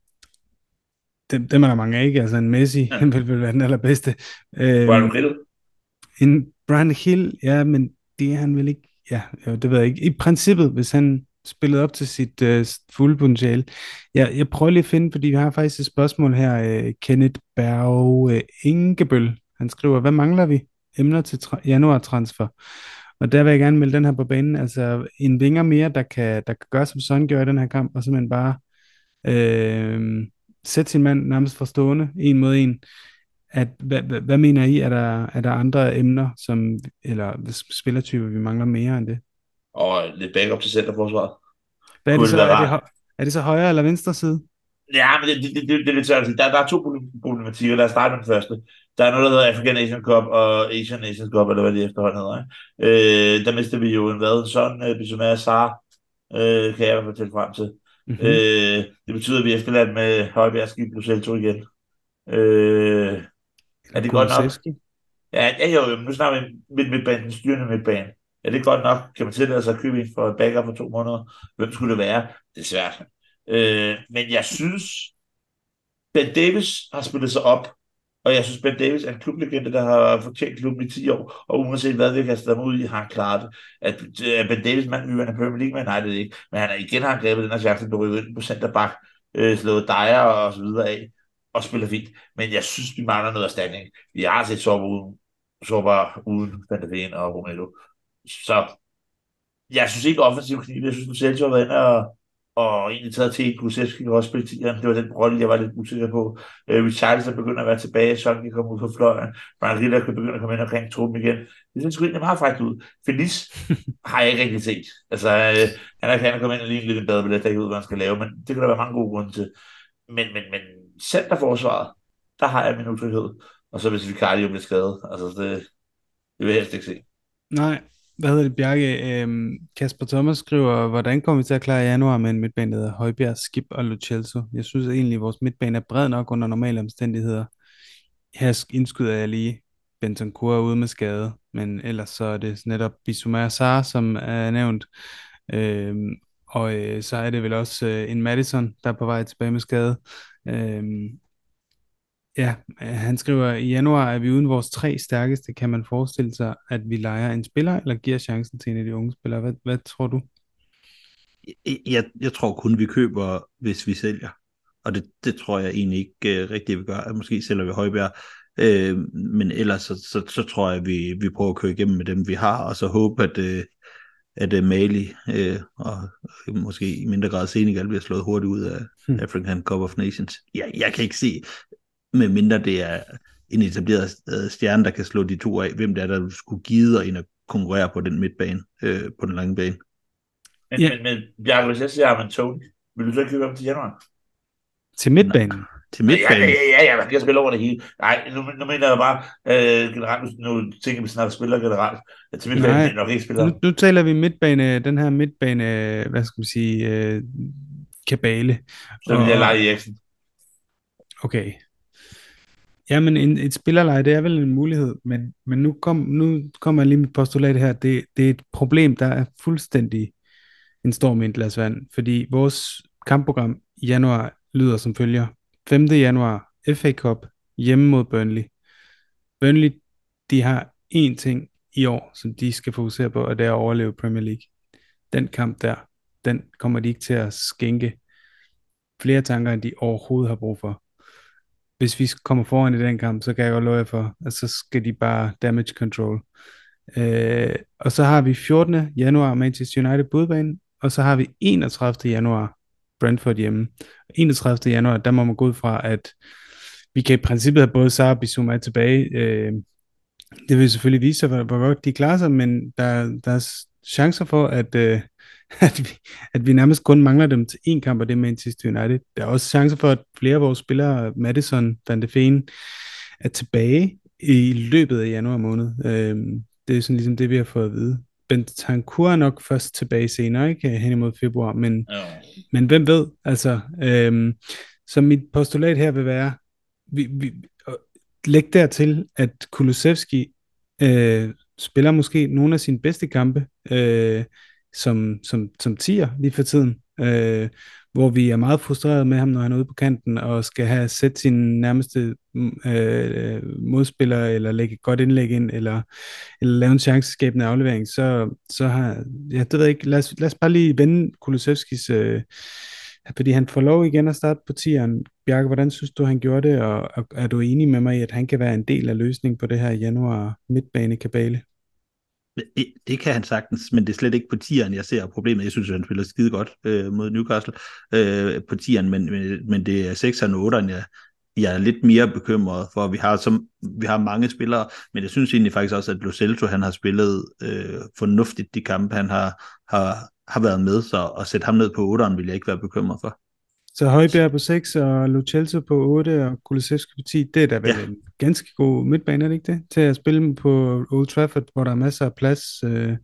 Dem, dem er der mange af, ikke? Altså en Messi, Ja. han vil, vil være den allerbedste. Brian Øhm, Hill. en Brian Hill, ja, men det er han vel ikke. Ja, jo, det ved jeg ikke. I princippet, hvis han spillede op til sit øh, fulde potentiale. Jeg, jeg prøver lige at finde, fordi vi har faktisk et spørgsmål her. Øh, Kenneth Berg øh, Ingebøl, han skriver, hvad mangler vi? Emner til tra- januar-transfer. Og der vil jeg gerne melde den her på banen. Altså en vinger mere, der kan, der kan gøre, som Son gør i den her kamp, og simpelthen bare øh, sætte sin mand nærmest fra stående, en mod en. At, hvad, hvad, hvad mener I? Er der, er der andre emner, som, eller spillertyper, vi mangler mere end det? Og lidt backup til centerforsvaret. Hvad er det Kunne så? det være Er det, rart? hø- er det så højre eller venstre side? Ja, men det, det, det, det, det er lidt svært. Der, der er to problematikker. Lad os starte med den første. Der er noget, der hedder African Nation Cup og Asian Nations Cup, eller hvad det efterhånden hedder. Ikke? Øh, der mister vi jo en hvad, en sådan øh, Bissouma Sarr, øh, kan jeg i hvert fald tælle frem til. Mm-hmm. Øh, det betyder, at vi er efterladt med Højbjerg Skib plus L to igen. Øh, er det godt nok? Kulusevski? Ja, ja jo, jo, men nu snakker vi midt midtbanen, den styrende midtbane. Er det godt nok? Kan man tillade sig at købe en for et backup for to måneder? Hvem skulle det være? Det er svært. Øh, men jeg synes, Ben Davis har spillet sig op, og jeg synes, Ben Davis er en klublegende, der har fortjent klubben i ti år, og uanset hvad vi kaster ham ud i, har han klaret det. At, at Ben Davis mand vil være Premier League, men nej, det er ikke. Men han er igen har han grebet den her chance, der ryger ind på centerback, øh, slået Dyer og så videre af, og spiller fint. Men jeg synes, vi mangler noget erstatning. Vi har set sårbar uden, sårbar uden Van der Ven og Romero. Så jeg synes ikke offensivt kniv. Jeg synes, du selv har været inde og, og egentlig taget til Kulusevski og også spille tieren. Det var den rolle, jeg var lidt usikker på. Uh, Richarlison begynder at være tilbage, så kan komme ud på fløjen. Brian Rilla kan begynde at komme ind og kring truppen igen. Det synes sgu egentlig meget frækt ud. Feliz har jeg ikke rigtig set. Altså, uh, han er kan komme ind og lige lidt en badebillet, der ikke ved, hvad han skal lave, men det kan der være mange gode grunde til. Men, men, men centerforsvaret, der har jeg min utryghed. Og så hvis Vicario bliver skadet, altså det, det vil jeg helst ikke se. Nej, hvad hedder det, Bjarke? Øhm, Kasper Thomas skriver, hvordan kommer vi til at klare januar med en midtbane, der hedder Højbjerg, Skip og Lo Celso? Jeg synes at egentlig, at vores midtbane er bred nok under normale omstændigheder. Her indskyder jeg lige, Bentancur er ude med skade, men ellers så er det netop Bissouma Sarr, som er nævnt. Øhm, og øh, så er det vel også øh, en Madison, der er på vej tilbage med skade. Øhm, Ja, øh, han skriver, i januar er vi uden vores tre stærkeste. Kan man forestille sig, at vi lejer en spiller, eller giver chancen til en af de unge spillere? Hvad, hvad tror du? Jeg, jeg, jeg tror kun, vi køber, hvis vi sælger. Og det, det tror jeg egentlig ikke uh, rigtigt, vi gør. Måske sælger vi Højbjerg. Uh, men ellers så, så, så tror jeg, at vi, vi prøver at køre igennem med dem, vi har, og så håbe, at, uh, at uh, Mali uh, og uh, måske i mindre grad Senegal bliver slået hurtigt ud af hmm. African Cup of Nations. Jeg, jeg kan ikke se, med mindre det er en etableret stjerne, der kan slå de to af, hvem det er, der skulle give og ind og konkurrere på den midtbane, øh, på den lange bane. Men, ja. men, men Bjarke, hvis jeg siger, at man Tony, vil du så købe ham til januar? Til midtbanen? Nej, til midtbanen? Ja, ja, ja, ja, man kan spille over det hele. Nej, nu, nu mener jeg bare, øh, generelt, nu tænker vi snart, at spiller generelt. Til midtbanen Nej, er nok ikke spiller. Nu, nu taler vi midtbane, den her midtbane, hvad skal man sige, øh, kabale. Så vil jeg lege Eriksen. Okay. Jamen, en, et spillerleje, det er vel en mulighed, men, men nu, kom, nu kommer lige mit postulat her. Det, det er et problem, der er fuldstændig en storm i et glas vand, fordi vores kampprogram i januar lyder som følger. femte januar, F A Cup, hjemme mod Burnley. Burnley, de har én ting i år, som de skal fokusere på, og det er at overleve Premier League. Den kamp der, den kommer de ikke til at skænke flere tanker, end de overhovedet har brug for. Hvis vi kommer foran i den kamp, så kan jeg godt love jer for, at så skal de bare damage control. Øh, og så har vi fjortende januar Manchester United på udebane, og så har vi enogtredivte januar Brentford hjemme. enogtredivte januar, der må man gå ud fra, at vi kan i princippet have både Sarr og Bissouma tilbage. Øh, det vil selvfølgelig vise sig, hvor, hvor godt de klarer sig, men der, der er chancer for, at, øh, at, vi, at vi nærmest kun mangler dem til én kamp, og det er Manchester United. Der er også chancer for, at flere af vores spillere, Madison, Van de Ven, er tilbage i løbet af januar måned. Øh, det er sådan ligesom det, vi har fået at vide. Bentancur er nok først tilbage senere, ikke? Hen imod februar, men, ja. men hvem ved? Altså, øhm, så mit postulat her vil være, vi, vi, læg dertil, at Kulusevski øh, spiller måske nogle af sine bedste kampe øh, som, som, som tier lige for tiden, øh, hvor vi er meget frustreret med ham, når han er ude på kanten og skal have sæt sin nærmeste øh, modspiller, eller lægge et godt indlæg ind, eller, eller lave en chanceskabende aflevering, så, så har, ja, det ved jeg ikke, lad os, lad os bare lige vende Kulusevskis, øh, fordi han får lov igen at starte på tieren. Bjarke, hvordan synes du, han gjorde det, og, og er du enig med mig i, at han kan være en del af løsningen på det her januar midtbane-kabale? Det, det kan han sagtens, men det er slet ikke på tieren, jeg ser problemet. Jeg synes, at han spiller skide godt øh, mod Newcastle øh, på tieren, men, men, men det er sekseren og otteren, jeg, jeg er lidt mere bekymret for. Vi har, som, vi har mange spillere, men jeg synes egentlig faktisk også, at Lo Celso, han har spillet øh, fornuftigt de kampe, han har, har, har været med, så at sætte ham ned på otteren vil jeg ikke være bekymret for. Så Højbjerg på seks og Lo Celso på otte og Kulusevski på ti, det er da vel Ja. en ganske god midtbane, er det ikke det? Til at spille på Old Trafford, hvor der er masser af plads, øh,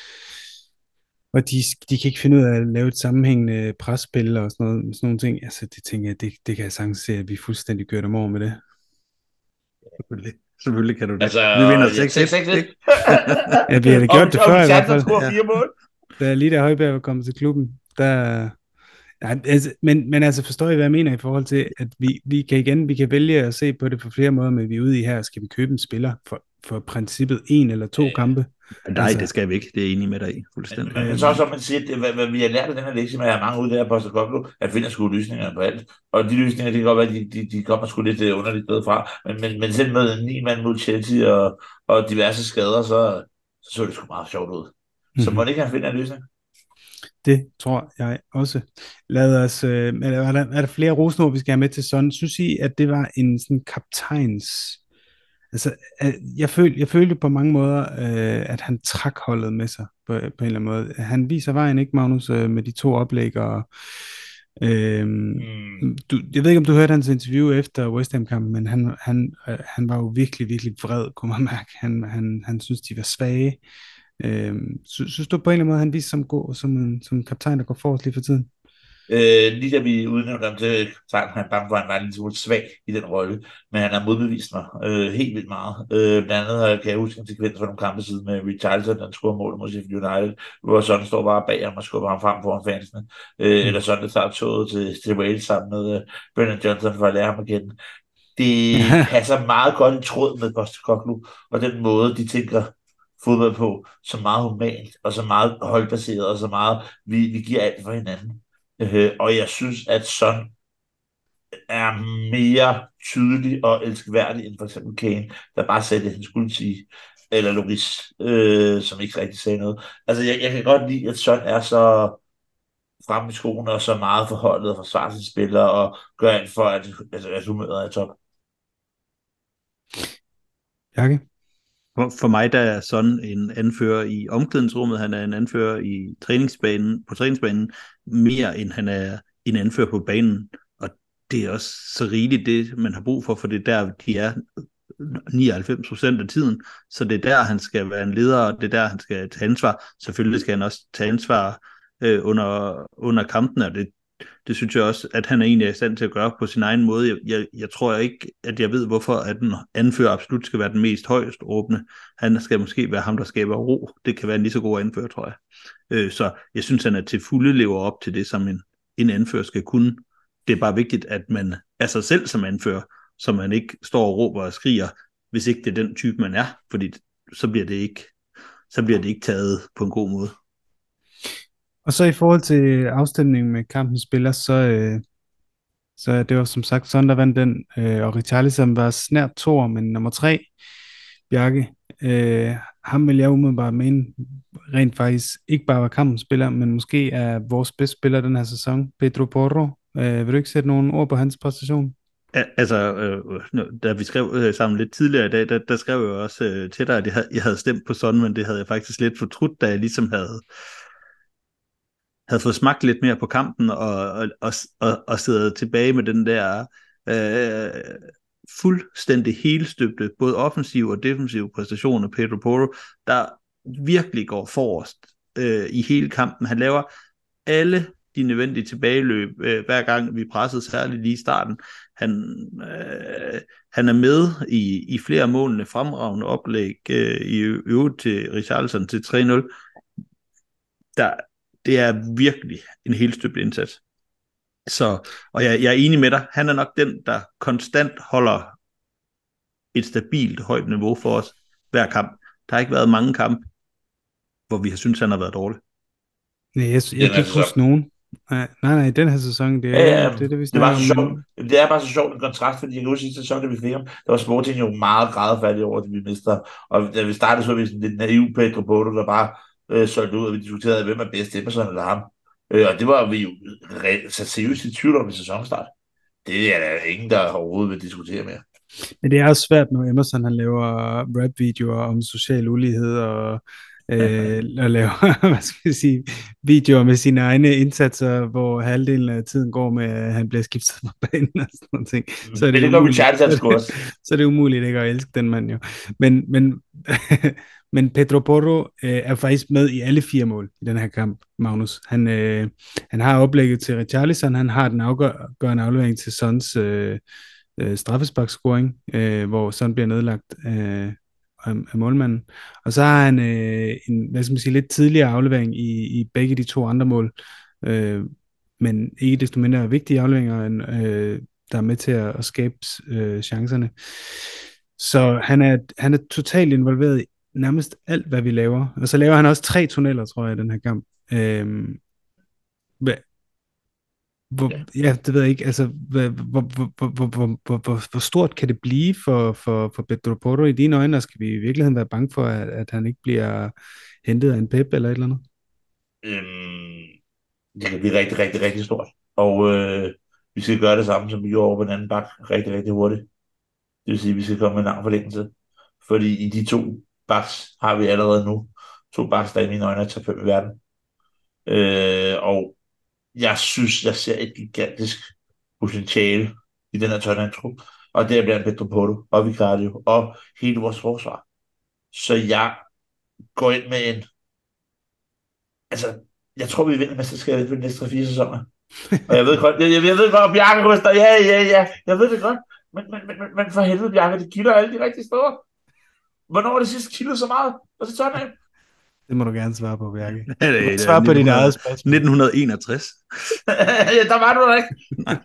og de, de kan ikke finde ud af at lave et sammenhængende presspil og sådan, noget, sådan nogle ting. Altså, det tænker jeg, det, det kan jeg sagtens se, at vi fuldstændig kører dem over med det. Selvfølgelig. Selvfølgelig kan du det. Altså, Vi vinder ja, seks et. seks et. ikke? Ja, vi har da gjort det og, før og i hvert Chandler fald. scorer Ja. fire mål. Da lige da Højbjerg var kommet til klubben, der... Ja, altså, men, men altså forstår I, hvad jeg mener i forhold til, at vi, vi kan igen, vi kan vælge at se på det på flere måder, men vi er ude i her, skal vi købe en spiller for, for princippet en eller to Ja. kampe? Nej, Altså- det skal vi ikke. Det er jeg enig med dig i. Men, Fuldstændig. men, men så også, som man siger, det, hvad, hvad vi har lært af den her lektie med at have mange ude der på Stokoglu, at finder sgu løsninger på alt. Og de løsninger, det kan godt være, at de, de, de kommer sgu lidt øh, underligt sted fra. Men, men, men selv med ni mand mod Chelsea og, og diverse skader, så, så så det sgu meget sjovt ud. Så må det ikke han finde en løsning? Det tror jeg også. Lad os, øh, er, der, er, der, er der flere rosenord, vi skal have med til sådan? Synes I, at det var en sådan kaptajns... Altså, at jeg, føl, jeg følte på mange måder, øh, at han trak holdet med sig på, på en eller anden måde. Han viser vejen, ikke Magnus, øh, med de to oplæg, og øh, Mm. du, jeg ved ikke, om du hørte hans interview efter West Ham-kampen, men han, han, øh, han var jo virkelig, virkelig vred, kunne man mærke. Han, han, han synes, de var svage. Øh, sy, synes du på en eller anden måde, han viser som, god, som, en, som en kaptajn, der går forrest lige for tiden? Øh, lige da vi udnævnte ham til kaptajn, han bange for, at han var en lille smule svag i den rolle, men han har modbevist mig øh, helt vildt meget. Øh, blandt andet kan jeg huske en sekvens for nogle kampe siden med Richarlison, han scorer mål mod Sheffield United, hvor sådan står bare bag ham og skubber ham frem foran fansene. Øh, mm. Eller sådan, det tager toget til, til Wales sammen med uh, Brennan Johnson for at lære ham at kende. Det passer meget godt i tråd med Postecoglou, og den måde, de tænker fodbold på, så meget humant, og så meget holdbaseret, og så meget, vi, vi giver alt for hinanden. Øh, og jeg synes, at Son er mere tydelig og elskværdig end for eksempel Kane, der bare sagde det, han skulle sige. Eller Loris, øh, som ikke rigtig sagde noget. Altså, jeg, jeg kan godt lide, at Son er så fremme i skoene og så meget forholdet og forsvarer sine spillere og gør alt for, at, at, at humøret er top. Jakke? For, for mig der er Son en anfører i omklædningsrummet, han er en anfører i træningsbanen, på træningsbanen, mere end han er en anfører på banen. Og det er også så rigeligt det, man har brug for, for det er der, de er nioghalvfems procent af tiden. Så det er der, han skal være en leder, og det er der, han skal tage ansvar. Selvfølgelig skal han også tage ansvar øh, under, under kampen, og det Det synes jeg også, at han er egentlig i stand til at gøre på sin egen måde. Jeg, jeg, jeg tror ikke, at jeg ved, hvorfor at den anfører absolut skal være den mest højst åbne. Han skal måske være ham, der skaber ro. Det kan være en lige så god anfører, tror jeg. Øh, så jeg synes, han er til fulde lever op til det, som en, en anfører skal kunne. Det er bare vigtigt, at man er sig selv som anfører, så man ikke står og råber og skriger, hvis ikke det er den type, man er. Fordi så bliver det ikke, så bliver det ikke taget på en god måde. Og så i forhold til afstemningen med kampens spiller, så, øh, så det var som sagt sådan, der vandt den, øh, og Richarlison var snært to, men nummer tre, Bjarke, øh, ham vil jeg umiddelbart mene, rent faktisk ikke bare var kampens spiller, men måske er vores bedste spiller den her sæson, Pedro Porro. Øh, vil du ikke sætte nogle ord på hans præstation? Altså, øh, da vi skrev øh, sammen lidt tidligere i dag, der, der skrev jeg også øh, til dig, at jeg havde, jeg havde stemt på Son, men det havde jeg faktisk lidt fortrudt, da jeg ligesom havde havde fået smagt lidt mere på kampen, og, og, og, og, og siddet tilbage med den der øh, fuldstændig helstøbte, både offensiv og defensiv præstation af Pedro Porro, der virkelig går forrest øh, i hele kampen. Han laver alle de nødvendige tilbageløb, øh, hver gang vi pressede, særligt lige i starten. Han, øh, han er med i, i flere målene fremragende oplæg øh, i øvrigt til Richarlison til tre nul. Der Det er virkelig en helt støbt indsats. Så, og jeg, jeg er enig med dig, han er nok den, der konstant holder et stabilt højt niveau for os hver kamp. Der har ikke været mange kampe, hvor vi har syntes, han har været dårlig. Nej, jeg, jeg kan ikke huske nogen. Nej, nej, nej, den her sæson, det Ja, er ja, det, er det vi det er snakker bare om, så sjovt. men Det er bare så sjovt en kontrast, fordi jeg kan huske sidste sæson, da vi fik ham, der var Sporting jo meget grædefærdige over, at vi mister. Og da vi startede, så var vi sådan lidt naiv Pedro Bodo, der bare øh, solgte ud, og vi diskuterede, hvem er bedst, Emerson eller ham. Øh, og det var vi jo re- så seriøst i tvivl om i sæsonstart. Det er der ingen, der overhovedet vil diskutere mere. Men det er også svært, når Emerson han laver rap-videoer om social ulighed og, øh, og laver hvad skal jeg sige, videoer med sine egne indsatser, hvor halvdelen af tiden går med, at han bliver skiftet på banen og sådan noget ting. Så er Men det det gør vi umuligt. Så er Charles sgu det, også. så er det umuligt ikke at elske den mand jo. Men, men, men Pedro Porro øh, er faktisk med i alle fire mål i den her kamp, Magnus. Han, øh, han har oplægget til Richarlison, han har den afgørende aflevering til Sons øh, øh, straffesparkscoring, øh, hvor sådan bliver nedlagt øh, af, af målmanden. Og så har han øh, en, hvad skal man sige, lidt tidligere aflevering i, i begge de to andre mål, øh, men ikke desto mindre vigtige afleveringer, end, øh, der er med til at, at skabe øh, chancerne. Så han er, han er totalt involveret i nærmest alt, hvad vi laver. Og så laver han også tre tunneller, tror jeg, i den her kamp. Øh, hvor, Ja. ja, det ved jeg ikke. Altså, hvor, hvor, hvor, hvor, hvor, hvor, hvor, hvor stort kan det blive for, for, for Pedro Porro i dine øjne, og skal vi i virkeligheden være bange for, at, at han ikke bliver hentet af en Pep eller et eller andet? Øhm, det kan blive rigtig, rigtig, rigtig stort. Og øh, vi skal gøre det samme, som vi gjorde over på den anden bak, rigtig, rigtig hurtigt. Det vil sige, at vi skal komme med en lang forlængelse. Fordi i de to baks har vi allerede nu to baks, der i mine øjne er top fem i verden. Øh, og jeg synes, jeg ser et gigantisk potentiale i den her Tottenham-trup. Og det er blandt Pedro Porro og Vicario og hele vores forsvar. Så jeg går ind med en... Altså, jeg tror, vi vinder mesterskabet for de næste tre fire sæsoner. Og jeg ved godt, jeg, jeg, jeg ved godt, Bjarke ryster, ja, ja, ja, jeg ved det godt. Men, men, men, men, men for helvede, Bjarke, det kilder alle de rigtige steder. Hvornår er det sidste kilder så meget? Og så Tottenham? Det må du gerne svare på, Bjarke. Ja, Du det, kan det, svare på dit eget spørgsmål. nitten enogtres. Ja, der var du da ikke.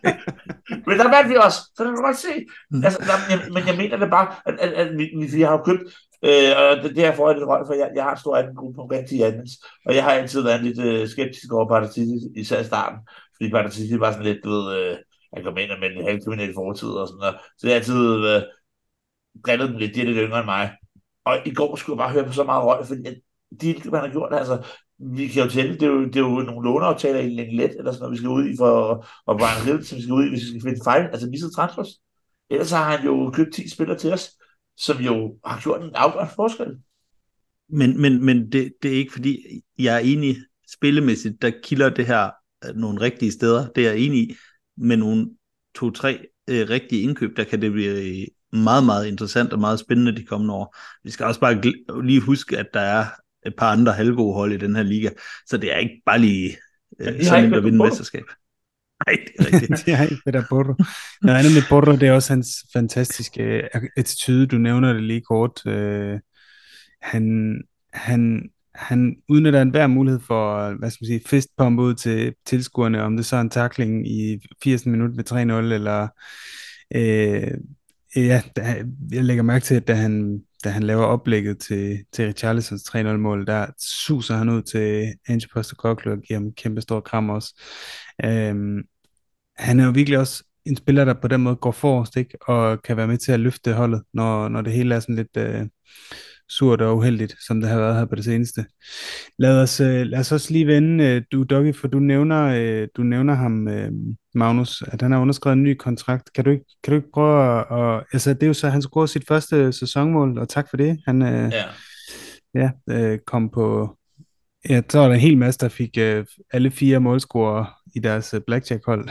Men der vandt vi også, så det kan du godt se. Altså, der, men, men jeg mener det bare, at, at, at vi, vi har jo købt, øh, og det, det her får jeg lidt røg, for jeg, jeg har en stor anden gruppe omkring ti Admins, og jeg har altid været lidt øh, skeptisk over Paratici, især i starten, fordi Paratici var sådan lidt, du ved, øh, han kom ind med en halvkriminel fortid og sådan noget, så jeg har altid øh, drillet dem lidt, de er lidt yngre end mig. Og i går skulle jeg bare høre på så meget røg, fordi at de, man har gjort, altså, vi kan jo tælle, det er jo, det er jo nogle låneaftaler i en let, eller sådan noget, vi skal ud i for, og Brian Hill, som vi skal ud i, hvis vi skal finde fejl, altså misset transfers. Ellers har han jo købt ti spillere til os, som jo har gjort en afgørende forskel. Men, men, men det, det er ikke fordi, jeg er enig spillemæssigt, der kilder det her nogle rigtige steder, det er jeg enig i, med nogle to-tre øh, rigtige indkøb, der kan det blive meget, meget interessant og meget spændende de kommende år. Vi skal også bare lige huske, at der er et par andre halvgode hold i den her liga, så det er ikke bare lige øh, så nemt at vinde mesterskab. Nej, det er rigtigt. Det er ikke Pedro Porro. Noget andet med Porro, det er også hans fantastiske attitude, du nævner det lige kort. Øh, han, han, han udnytter enhver mulighed for, hvad skal man sige, fistpump ud til tilskuerne, om det så er en tackling i firs minutter ved tre nul, eller øh, ja, da, jeg lægger mærke til, at da han, da han laver oplægget til, til Richarlisons tre nul mål, der suser han ud til Ange Postecoglou og giver ham en kæmpe stor kram også. Øhm, han er jo virkelig også en spiller, der på den måde går forrest, ikke? Og kan være med til at løfte holdet, når, når det hele er sådan lidt øh, surt og uheldigt, som det har været her på det seneste. Lad os, øh, lad os også lige vende, øh, du Doggy, for du nævner, øh, du nævner ham, øh, Magnus, at han har underskrevet en ny kontrakt. Kan du ikke, kan du ikke prøve at, og, altså det er jo så, han scorede sit første sæsonmål, og tak for det. Han øh, Ja. ja, øh, kom på, ja, så var der en hel masse, der fik øh, alle fire målscorer i deres øh, blackjack-hold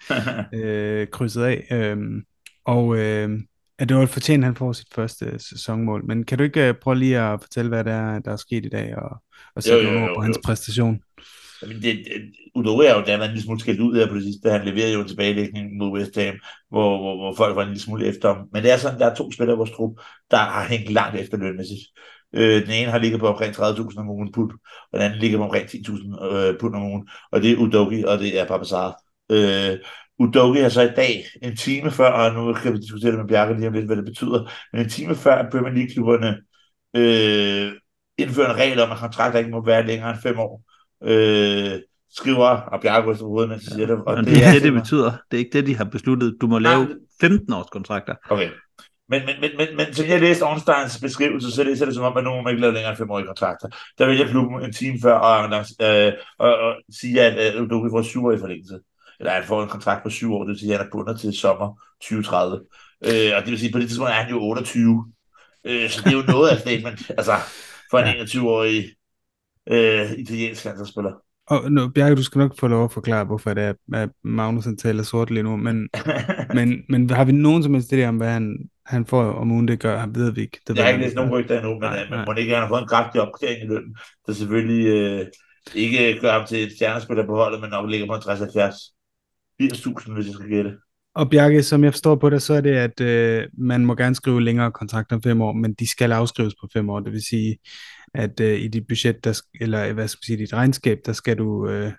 øh, krydset af. Øh, og øh, at det var fortjent, at han får sit første sæsonmål. Men kan du ikke øh, prøve lige at fortælle, hvad der er, der er sket i dag, og, og sætte Jo, jo, nogle ord jo, på jo. hans præstation? Jamen, det, det, Udoka er jo der, man en lille smule skældt ud her på det sidste. Han leverede jo en tilbagelægning mod West Ham, hvor, hvor, hvor folk var en lille smule efter ham. Men det er sådan, der er to spillere i vores trup, der har hængt langt efter lønmæssigt. Øh, den ene har ligget på omkring tredive tusind om ugen pund, og den anden ligger på omkring ti tusind øh, pund om ugen. Og det er Udoka, og det er Papazar. Øh, Udoka har så i dag, en time før, og nu kan vi diskutere det med Bjarke lige om lidt, hvad det betyder, men en time før Premier League-klubberne øh, indfører en regel om, at kontrakter ikke må være længere end fem år. Øh, skriver, og Bjarke ryster på hovedet, mens jeg siger det. Og Men det, det er er ikke det, det simpelthen- betyder. Det er ikke det, de har besluttet. Du må Nej, lave femten års kontrakter. okay. Men, men, men, men, men som jeg læste Ornsteins beskrivelse, så læser det som om, at nogen må ikke lave længere end femårige kontrakter. Der vælger klubben en time før og, øh, og, og sige, at øh, du kan få syv år i forlængelse. Eller han får en kontrakt på syv år, det vil sige, at han er bundet til sommer tyve tredive. Øh, og det vil sige, at på det tidspunkt er han jo otteogtyve. Øh, så det er jo noget af statement, altså for en Ja. enogtyve-årig øh, italiensk landsholdsspiller. Og nu, Bjarke, du skal nok få lov at forklare, hvorfor det er, at Magnus han taler sort lige nu, men, men, men har vi nogen som helst idé om, hvad han, han får om ugen, det gør, ved vi ikke. Det Jeg har ved ikke vi læst nogen rygter endnu, men, Nej, øh, men nej. må ikke han har fået en kraftig opgradering i lønnen, der selvfølgelig øh, ikke gør ham til et stjernespiller på holdet, men nok ligger på en tres halvfjerds firs tusind, hvis jeg skal gætte. Og Bjarke, som jeg forstår på det, så er det, at øh, man må gerne skrive længere kontrakter om fem år, men de skal afskrives på fem år. Det vil sige, at øh, i dit budget, der, sk- eller hvad skal man sige, dit regnskab, der skal du... Øh,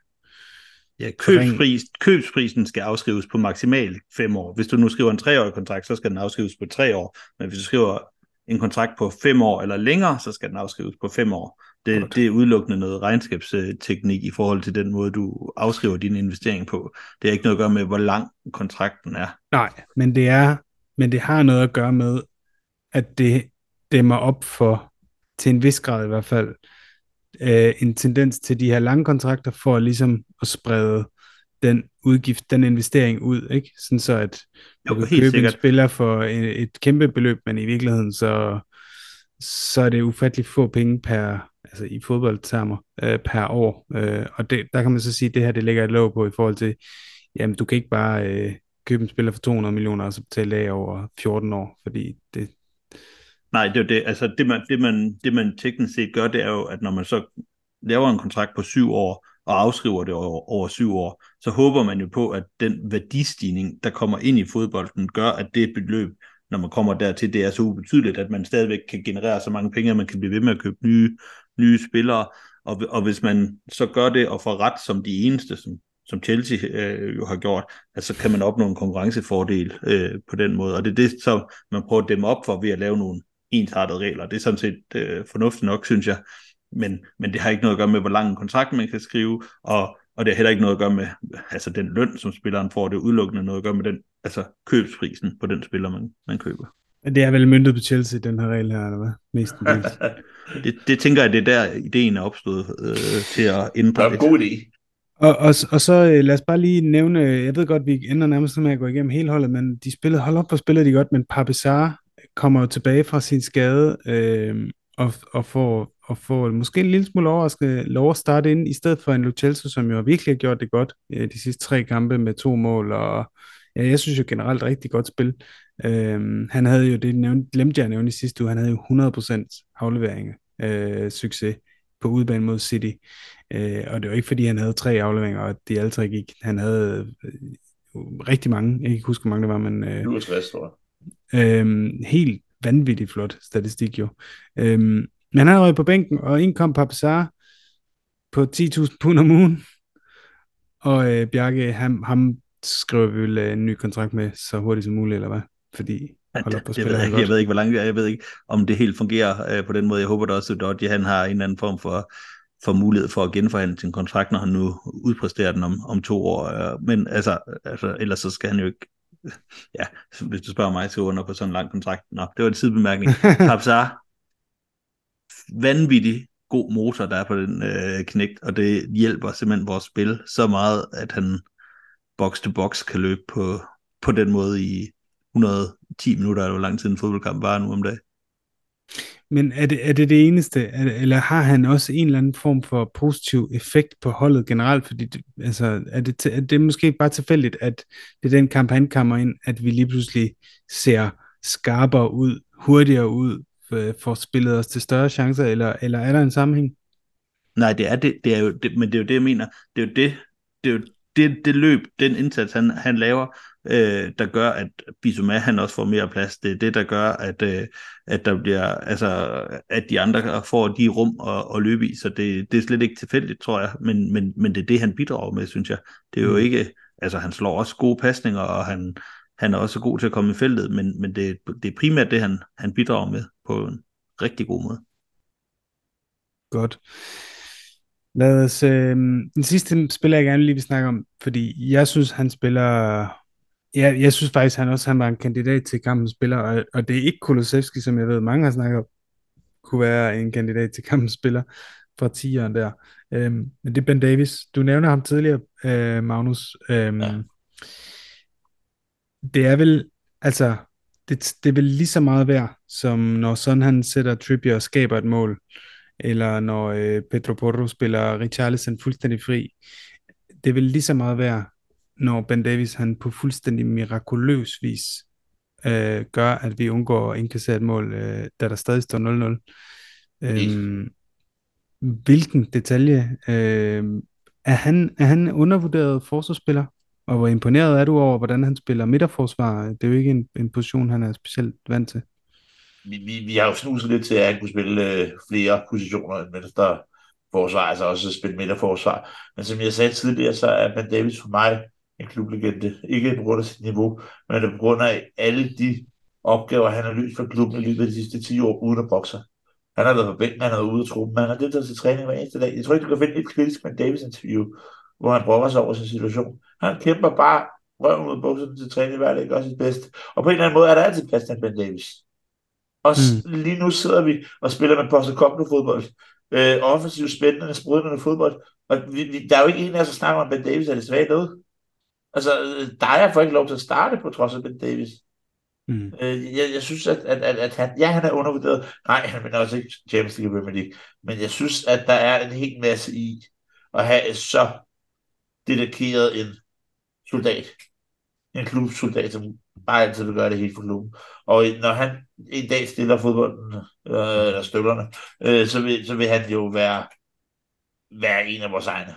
Ja, købspris, købsprisen skal afskrives på maksimalt fem år. Hvis du nu skriver en treårig kontrakt, så skal den afskrives på tre år. Men hvis du skriver en kontrakt på fem år eller længere, så skal den afskrives på fem år. Det, det er udelukkende noget regnskabsteknik i forhold til den måde, du afskriver din investering på. Det har ikke noget at gøre med, hvor lang kontrakten er. Nej, men det er, men det har noget at gøre med, at det dæmmer op for, til en vis grad i hvert fald, øh, en tendens til de her lange kontrakter for ligesom at sprede den udgift, den investering ud, ikke? Sådan så at du Jo, kan helt købe sikkert. en spiller for et, et kæmpe beløb, men i virkeligheden så, så er det ufattelig få penge per, altså i fodboldtermer, øh, per år. Øh, og det, der kan man så sige, at det her, det lægger et låg på i forhold til, jamen du kan ikke bare øh, købe en spiller for to hundrede millioner og så betale af over fjorten år, fordi det... Nej, det er jo det. Altså det man, det, man, det man teknisk set gør, det er jo, at når man så laver en kontrakt på syv år, og afskriver det over, over syv år, så håber man jo på, at den værdistigning, der kommer ind i fodbolden, gør, at det beløb, når man kommer dertil, det er så ubetydeligt, at man stadigvæk kan generere så mange penge, at man kan blive ved med at købe nye, nye spillere. Og, og hvis man så gør det og får ret som de eneste, som, som Chelsea øh, jo har gjort, at så kan man opnå en konkurrencefordel øh, på den måde. Og det er det, så man prøver at dæmme op for ved at lave nogle ensartede regler. Det er sådan set øh, fornuftigt nok, synes jeg. Men, men det har ikke noget at gøre med, hvor lang en kontrakt man kan skrive, og, og det har heller ikke noget at gøre med altså den løn, som spilleren får. Det er udelukkende noget at gøre med den, altså købsprisen på den spiller, man, man køber. Det er vel myndet på Chelsea, den her regel her, eller hvad? Mestendels. det, det tænker jeg, det er der ideen er opstået øh, til at ændre det. Det er en god idé. Og, og, og så øh, lad os bare lige nævne, jeg ved godt, vi ender nærmest med at gå igennem hele holdet, men de spillede, hold op, hvor spiller de godt, men Pape Sarr kommer jo tilbage fra sin skade, øh, og, og, får, og får måske en lille smule overraskende lov at starte ind, i stedet for en Lo Celso, som jo virkelig har gjort det godt øh, de sidste tre kampe med to mål, og ja, jeg synes jo generelt rigtig godt spil. Øh, han havde jo, det nævnte, glemte jeg at nævne i sidste uge, han havde jo hundrede procent afleveringer øh, succes på udebane mod City. Øh, og det var ikke fordi han havde tre afleveringer, og de alle tre gik. Han havde øh, rigtig mange, jeg kan ikke huske hvor mange det var, men øh, syvogtres, tror jeg. Øh, helt vanvittigt flot statistik jo. Øh, men han havde røget på bænken, og ind kom Pape Sarr på ti tusind pund om ugen, og øh, Bjarke, ham, ham skriver vi vel en ny kontrakt med så hurtigt som muligt, eller hvad? Fordi hold op, jeg, jeg, ved, jeg, jeg ved ikke, hvor langt jeg ved ikke, om det helt fungerer øh, på den måde. Jeg håber da også, at Dodge, han har en eller anden form for, for mulighed for at genforhandle sin kontrakt, når han nu udpræsterer den om, om to år. Øh, men altså, altså, ellers så skal han jo ikke, ja, hvis du spørger mig, så under på sådan en lang kontrakt. Nå, det var en sidebemærkning. Pape Sarr, vanvittig god motor, der er på den øh, knægt, og det hjælper simpelthen vores spil så meget, at han box to box kan løbe på, på den måde i et hundrede og ti minutter, eller hvor lang tid en fodboldkamp var nu om dagen. Men er det, er det det eneste, er det, eller har han også en eller anden form for positiv effekt på holdet generelt? Fordi det, altså, er, det, er det måske bare tilfældigt, at det er den kamp, han kommer ind, at vi lige pludselig ser skarpere ud, hurtigere ud, for spillet os til større chancer, eller, eller er der en sammenhæng? Nej, det er det, det er jo det, men det er jo det, jeg mener. Det er jo det, det er jo det, det løb, den indsats, han, han laver, øh, der gør, at Bissouma, han også får mere plads. Det er det, der gør, at, øh, at der bliver, altså, at de andre får de rum at, at løbe i. Så det, det er slet ikke tilfældigt, tror jeg. Men, men, men det er det, han bidrager med, synes jeg. Det er jo ikke, altså han slår også gode pasninger, og han, han er også god til at komme i feltet, men, men det, det er primært det, han, han bidrager med på en rigtig god måde. Godt. Lad os, øh, den sidste spiller, jeg gerne lige vil snakke om, fordi jeg synes, han spiller. Ja, jeg synes faktisk, han også han var en kandidat til kampens spiller, og, og det er ikke Kulusevski, som jeg ved, mange har snakket om, kunne være en kandidat til kampens spiller fra tieren der. Øhm, men det er Ben Davis. Du nævner ham tidligere, øh, Magnus. Ja, Øhm, det er vel, altså, det, det er vel lige så meget værd, som når sådan han sætter Trippier og skaber et mål, eller når øh, Pedro Porro spiller Richarlison fuldstændig fri. Det er vel lige så meget værd, når Ben Davis han på fuldstændig mirakuløs vis øh, gør, at vi undgår at indkassere et mål, øh, da der stadig står nul nul. helt. Øhm, hvilken detalje øh, er han, er han en undervurderet forsvarsspiller? Og hvor imponeret er du over, hvordan han spiller midterforsvar? Det er jo ikke en, en position, han er specielt vant til. Vi, vi, vi har jo snuset lidt til, at han kunne spille øh, flere positioner end venstre forsvar, altså også spille midterforsvar. Men som jeg sagde tidligere, så er Ben Davis for mig en klublegende. Ikke på grund af sit niveau, men på grund af alle de opgaver, han har løst for klubben i løbet af de sidste ti år uden at bokse. Han har været på bænken, han har været ude af truppen, han har deltaget til træning hver eneste dag. Jeg tror ikke, du kan finde et kritisk Ben Davis interview, hvor han brokker sig over sin situation. Han kæmper bare røven ud af bukserne til træning hver dag, gør sit bedste. Og på en eller anden måde er der altid plads til Ben Davis. Og Mm. lige nu sidder vi og spiller med Postecoglou-fodbold. Øh, offensivt spændende, sprudlende fodbold. Og vi, vi, der er jo ikke en af os, der snakker om, Ben Davis er det svage noget. Altså, øh, Dyer får ikke lov til at starte på trods af Ben Davis. Mm. Øh, jeg, jeg synes, at, at, at, at han, ja, han er undervurderet. Nej, han vinder også ikke Champions League og Premier League. Men jeg synes, at der er en hel masse i at have så dedikeret en soldat. En klubsoldat, som bare altid vil gøre det helt for klubben. Og når han en dag stiller fodbolden, øh, eller støvlerne, øh, så, vil, så vil han jo være, være en af vores egne.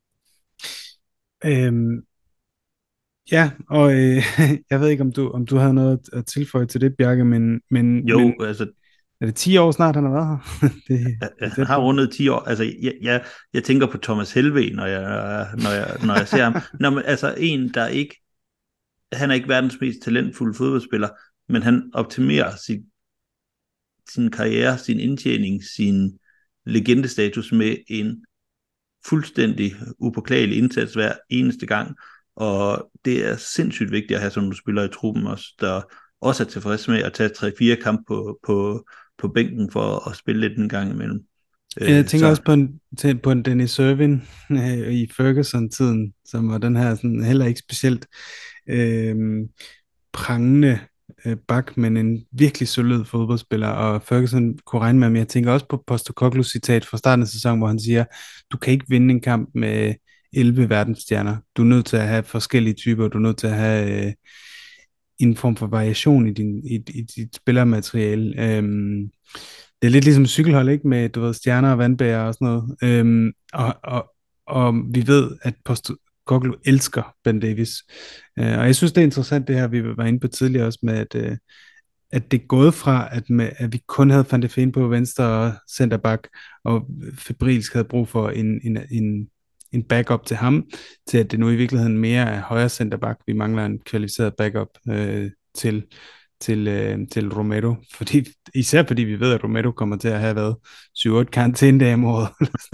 Øhm, ja, og øh, jeg ved ikke, om du, om du havde noget at tilføje til det, Bjarke, men, men, Jo, men altså, er det ti år snart, han har været her? det, ja, det er han tæt har på. rundet ti år. Altså, jeg, jeg, jeg tænker på Thomas Helveg, når jeg, når jeg, når jeg ser ham. Nå, men, altså, en, der ikke, han er ikke verdens mest talentfulde fodboldspiller, men han optimerer sit, sin karriere, sin indtjening, sin legendestatus med en fuldstændig upåklagelig indsats hver eneste gang, og det er sindssygt vigtigt at have sådan nogle spillere i truppen også, der også er tilfreds med at tage tre fire kampe på, på, på bænken for at spille lidt en gang imellem. Jeg Øh, tænker så også på en, til, på en Dennis Irvin øh, i Ferguson-tiden, som var den her sådan, heller ikke specielt øh, prangende øh, bak, men en virkelig solid fodboldspiller, og Ferguson kunne regne med ham. Jeg tænker også på Postecoglou's citat fra starten af sæsonen, hvor han siger, du kan ikke vinde en kamp med elleve verdensstjerner. Du er nødt til at have forskellige typer, du er nødt til at have øh, en form for variation i, din, i, i dit spillermateriale. Øhm, det er lidt ligesom cykelhold, ikke? Med, du ved, stjerner og vandbærer og sådan noget. Øhm, og, og, og vi ved, at Postecoglou elsker Ben Davis. Øh, og jeg synes, det er interessant, det her, vi var inde på tidligere også, med at, øh, at det er gået fra, at, med, at vi kun havde Van de Ven på venstre og centerback, og febrilsk havde brug for en, en, en, en backup til ham, til at det nu i virkeligheden mere er højre centerback. Vi mangler en kvalificeret backup øh, til, til, øh, til Romero, fordi, især fordi vi ved, at Romero kommer til at have været syv otte karantænedage om året.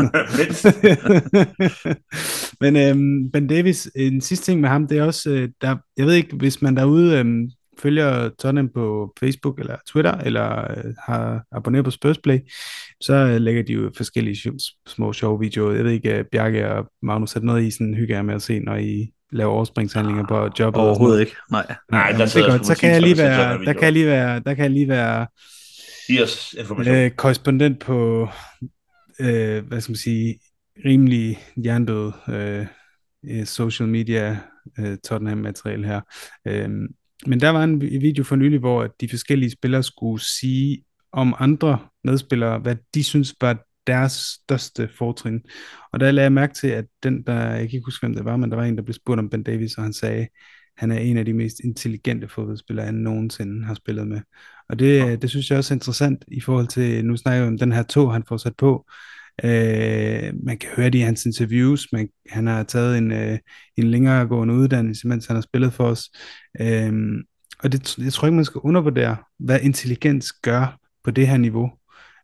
Men øhm, Ben Davis, en sidste ting med ham, det er også, øh, der, jeg ved ikke, hvis man derude øhm, følger Tottenham på Facebook eller Twitter, eller øh, har abonneret på Spursplay, så øh, lægger de jo forskellige sj- små sjove videoer. Jeg ved ikke, uh, Bjarke og Magnus, er det noget, I sådan hygger jer med at se, når I laver overspringshandlinger på jobbet og sådan overhovedet noget? ikke, nej. Nej, Nej, der jamen, det er sidder jeg godt. sgu Så på kan jeg Teams, lige og ser sådan være, en der video. kan jeg lige være, der kan jeg lige være Giv os information. øh, korrespondent på, øh, hvad skal man sige, rimelig hjernedød øh, øh, social media øh, Tottenham-materiale her. Øhm, men der var en video for nylig, hvor de forskellige spillere skulle sige om andre medspillere, hvad de synes var deres største fortrin. Og der lagde jeg mærke til, at den, der, jeg kan ikke huske, hvem det var, men der var en, der blev spurgt om Ben Davis, og han sagde, han er en af de mest intelligente fodboldspillere, han nogensinde har spillet med. Og det, det synes jeg også er interessant i forhold til, nu snakker jeg om den her tog, han får sat på. Øh, man kan høre det i hans interviews, man, han har taget en, øh, en længere gående uddannelse, mens han har spillet for os. Øh, og det, jeg tror ikke, man skal undervurdere, hvad intelligens gør på det her niveau.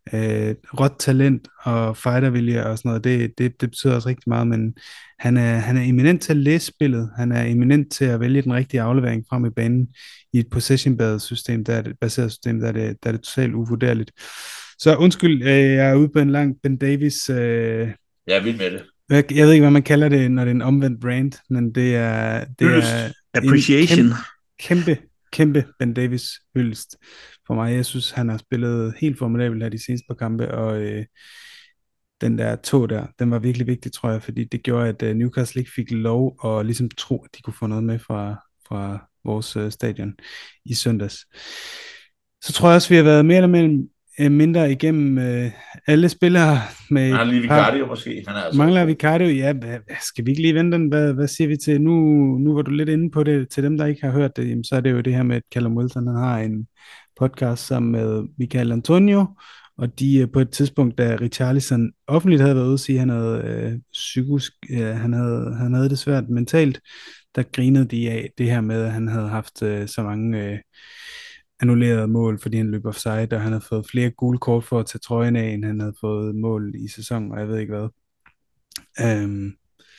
øh, råt talent og fightervilje og sådan noget. Det, det, det betyder også rigtig meget, men han er, han er eminent til at læse spillet. Han er eminent til at vælge den rigtige aflevering frem i banen i et possession-baseret system, der er det, baseret system, der er det, der er det totalt uvurderligt. Så undskyld, øh, jeg er ude på en lang Ben Davis. Øh, Jeg er vild med det. jeg, jeg ved ikke, hvad man kalder det, når det er en omvendt brand, men det er, det er Appreciation. en kæmpe, kæmpe, kæmpe Ben Davis hyldest for mig. Jeg synes, han har spillet helt formidabelt her de seneste par kampe, og øh, den der tog der, den var virkelig vigtig, tror jeg, fordi det gjorde, at øh, Newcastle ikke fik lov at ligesom tro, at de kunne få noget med fra, fra vores øh, stadion i søndags. Så tror jeg også, vi har været mere eller mindre, øh, mindre igennem øh, alle spillere med Han har lige et par- Vicario måske. Han er altså Mangler Vicario? Ja, hvad, skal vi ikke lige vente den? Hvad, hvad siger vi til? Nu, nu var du lidt inde på det. Til dem, der ikke har hørt det, jamen, så er det jo det her med, at Callum Wilson han har en podcast sammen med Michael Antonio, og de øh, på et tidspunkt, da Richarlison offentligt havde været ude og sige, at han havde øh, psykisk, øh, han, havde, han havde det svært mentalt, der grinede de af det her med, at han havde haft øh, så mange øh, annullerede mål, fordi han løb offside, og han havde fået flere gule kort for at tage trøjen af, end han havde fået mål i sæsonen, og jeg ved ikke hvad. Øhm,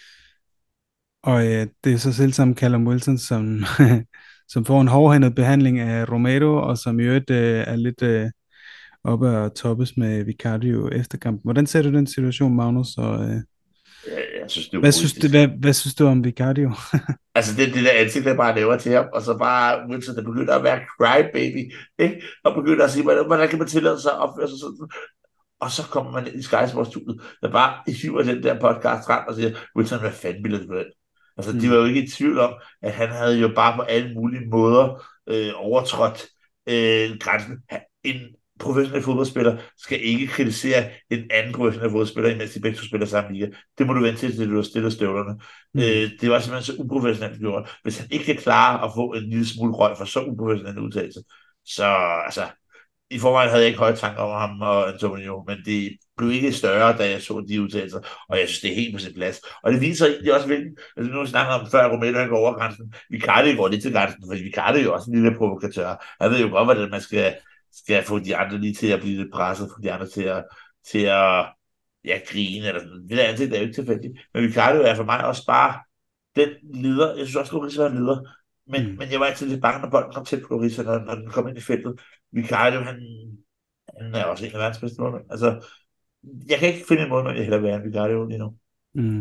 og øh, det er så selv som Callum Wilson, som, som får en hårdhændet behandling af Romero, og som i øvrigt øh, er lidt øh, oppe og toppes med Vicario efter kampen. Hvordan ser du den situation, Magnus? Og, øh, Jeg, jeg synes, det er hvad, synes du, egoistisk. hvad, hvad synes du om Vicario? Altså, det, det der ansigt, der bare laver til ham, og så bare Wilson, der begynder at være crybaby, ikke? Og begynder at sige, hvordan, hvordan kan man tillade sig at opføre sig sådan? Og så kommer man ind i Sky Sports-studiet, der bare hiver den der podcast frem og siger, Wilson, hvad fanden ville det på den? Altså, mm. de var jo ikke i tvivl om, at han havde jo bare på alle mulige måder øh, overtrådt øh, grænsen. En professionel fodboldspiller skal ikke kritisere en anden professionel fodboldspiller, imens de begge to spiller samme liga. Det må du vente til, til du stiller støvlerne. Mm. Øh, det var simpelthen så uprofessionelt gjort. Hvis han ikke kan klare at få en lille smule røg for så uprofessionel udtalelse, så altså, i forvejen havde jeg ikke høje tanker om ham og Antonio, men det blev ikke større, da jeg så de udtalelser, og jeg synes, det er helt på sin plads. Og det viser egentlig også, hvilken, altså nu snakker om før, Romero han går over grænsen, Vicario går lidt til grænsen, for Vicario er jo også en lille provokatør. Han ved jo godt, hvordan man skal, skal få de andre lige til at blive lidt presset, få de andre til at, til at ja, grine, eller sådan. Det der ansigt er jo ikke tilfældigt. Men Vicario er for mig også bare den leder, jeg synes også, Lloris var en leder, men, mm. men jeg var altid lidt bange, når bolden kom tæt på Lloris, når, når den kom ind i feltet. Vicario, han, han er også en af verdens bedste målmænd. Altså, jeg kan ikke finde en målmand, jeg hellere vil have en Vicario lige nu. Mm.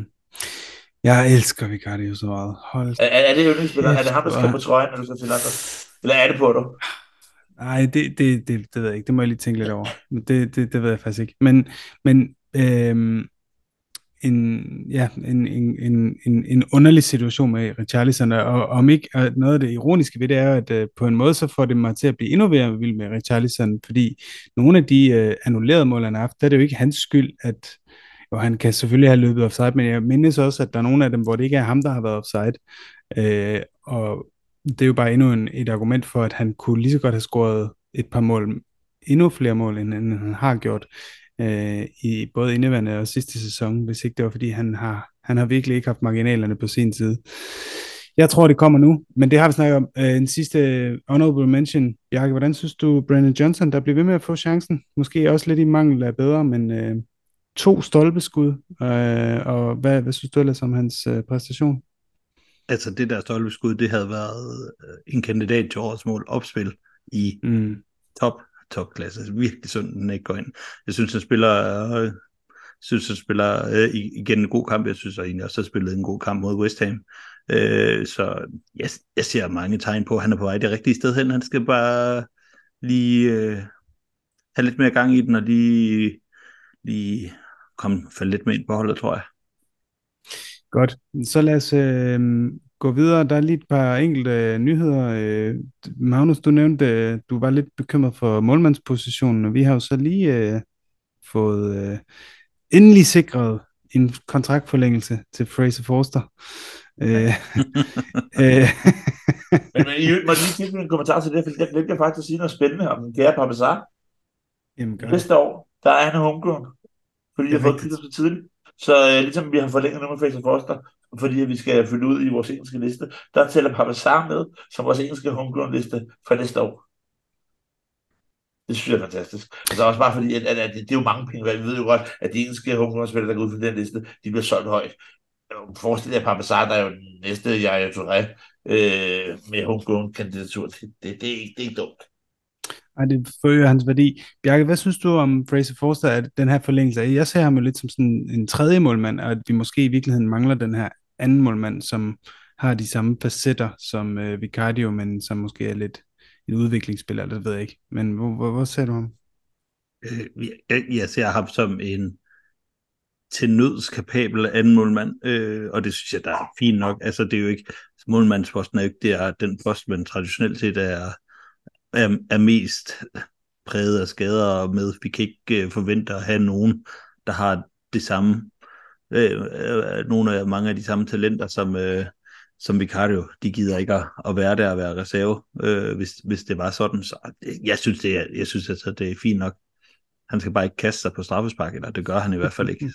Jeg elsker Vicario så meget. Hold Er, er det yndlingsspiller? Er det ham, der skal på trøjen, når du skal til London? Eller er det på dig? Nej, det, det, det, det ved jeg ikke. Det må jeg lige tænke lidt over. Men Det, det, det ved jeg faktisk ikke. Men, men øhm, en, ja, en, en, en, en, en underlig situation med Richarlison, og og om ikke, og noget af det ironiske ved det er, at uh, på en måde så får det mig til at blive endnu mere vild med Richarlison, fordi nogle af de uh, annullerede mål, han har haft, der er det jo ikke hans skyld, at jo, han kan selvfølgelig have løbet offside, men jeg mindes også, at der er nogle af dem, hvor det ikke er ham, der har været offside, uh, og det er jo bare endnu en, et argument for, at han kunne lige så godt have scoret et par mål, endnu flere mål, end, end han har gjort øh, i både indeværende og sidste sæson, hvis ikke det var, fordi han har, han har virkelig ikke haft marginalerne på sin side. Jeg tror, det kommer nu, men det har vi snakket om. Øh, en sidste honorable mention. Bjarke, hvordan synes du, Brandon Johnson, der bliver ved med at få chancen? Måske også lidt i mangel af bedre, men øh, to stolpeskud. Øh, og hvad, hvad synes du ellers om hans øh, præstation? Altså det der stolpeskud, det havde været øh, en kandidat til årets mål opspil i mm. top, topklasse. Altså, virkelig synd, den ikke går ind. Jeg synes, han spiller, øh, synes, han spiller øh, igen en god kamp. Jeg synes egentlig også, at han spillede en god kamp mod West Ham. Øh, så jeg, jeg ser mange tegn på, at han er på vej det rigtige sted hen. Han skal bare lige øh, have lidt mere gang i den, og lige, lige komme falde lidt med ind på holdet, tror jeg. Godt, så lad os øh, gå videre. Der er lige et par enkelte øh, nyheder. Øh, Magnus, du nævnte, øh, du var lidt bekymret for målmandspositionen, og vi har jo så lige øh, fået øh, endelig sikret en kontraktforlængelse til Fraser Forster. Øh, øh. men, men I må lige give en kommentar til det, for jeg glemte faktisk at sige noget spændende om den kære Parmesan. Næste år, der er han homegrown, fordi jeg har fået kigget så tidligt. Så øh, ligesom vi har forlænget nu med Fraser Forster, fordi vi skal følge ud i vores engelske liste, der tæller Parmesan med som vores engelske homegrown liste for næste år. Det synes jeg er fantastisk. Altså også bare fordi, at, at, at det, det er jo mange penge værd. Vi ved jo godt, at de engelske homegrown-spillere, der går ud for den liste, de bliver solgt højt. Forestil jer Parmesan, der er jo den næste Yaya Touré øh, med homegrown-kandidatur. Det, det, det, er ikke, det er ikke dumt. Ej, det forøger hans værdi. Bjarke, hvad synes du om Fraser Forster, at den her forlængelse? Jeg ser ham jo lidt som sådan en tredje målmand, og at vi måske i virkeligheden mangler den her anden målmand, som har de samme facetter som øh, Vicario, men som måske er lidt en udviklingsspiller, det ved jeg ikke. Men hvor, hvor, hvor ser du ham? Øh, jeg, jeg ser ham som en til nøds kapabel anden målmand, øh, og det synes jeg, der er fint nok. Altså, det er jo ikke, målmandsposten er jo ikke det er den post, man traditionelt set er, er, er mest præget af skader med. Vi kan ikke øh, forvente at have nogen, der har det samme, øh, øh, nogle af mange af de samme talenter, som, øh, som Vicario. De gider ikke at, at være der og være reserve, øh, hvis, hvis det var sådan. Så jeg synes, det er, jeg synes altså, det er fint nok. Han skal bare ikke kaste sig på straffespark, eller det gør han i hvert fald ikke.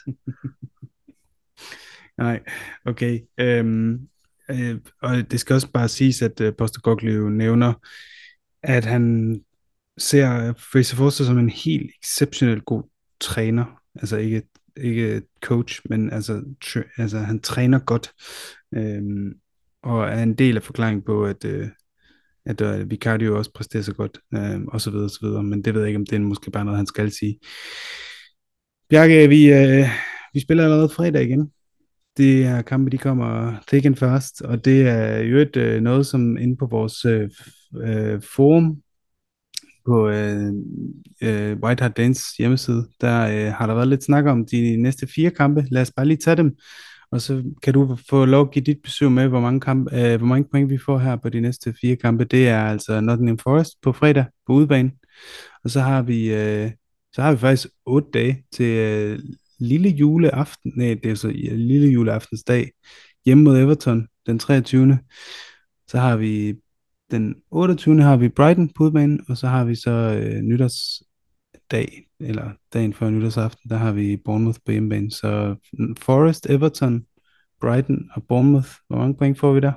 Nej, okay. Øhm, øh, og det skal også bare siges, at øh, Postecoglou nævner, at han ser Fraser Forster som en helt exceptionelt god træner. Altså ikke, ikke coach, men altså, tr- altså han træner godt. Øhm, og er en del af forklaringen på, at, øh, at øh, Vicario også præsterer så godt, øh, og så videre, og så videre. Men det ved jeg ikke, om det er måske bare noget, han skal sige. Bjarke, vi, øh, vi spiller allerede fredag igen. Det er kampe, de kommer thick and fast, og det er jo et øh, noget, som inde på vores øh, øh, forum på øh, øh, White Hart Danes hjemmeside, der øh, har der været lidt snak om de næste fire kampe. Lad os bare lige tage dem, og så kan du få lov at give dit besøg med, hvor mange, kamp, øh, hvor mange point vi får her på de næste fire kampe. Det er altså Nottingham Forest på fredag på udebane, og så har vi, øh, så har vi faktisk otte dage til øh, lille juleaften, nej, det er så ja, lille juleaftensdag, hjemme mod Everton den treogtyvende. Så har vi den otteogtyvende har vi Brighton på udbanen, og så har vi så øh, nytårsdag, eller dagen før nytårsaften, der har vi Bournemouth på hjemmebane. Så Forest, Everton, Brighton og Bournemouth. Hvor mange point får vi der?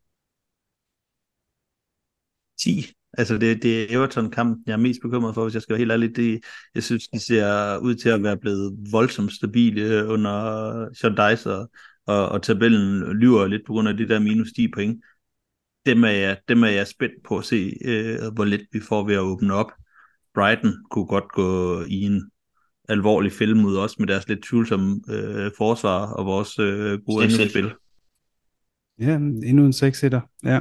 ti. Altså, det, det er Everton-kampen, jeg er mest bekymret for, hvis jeg skal være helt ærlig. Det, jeg synes, de ser ud til at være blevet voldsomt stabile under Sean Dice, og, og, og tabellen lyver lidt på grund af de der minus ti point. Dem er jeg, dem er jeg spændt på at se, øh, hvor lidt vi får ved at åbne op. Brighton kunne godt gå i en alvorlig fælde mod os med deres lidt tvivlsomme øh, forsvar og vores øh, gode angrebsspil. Ja, endnu en seks-sætter. Ja.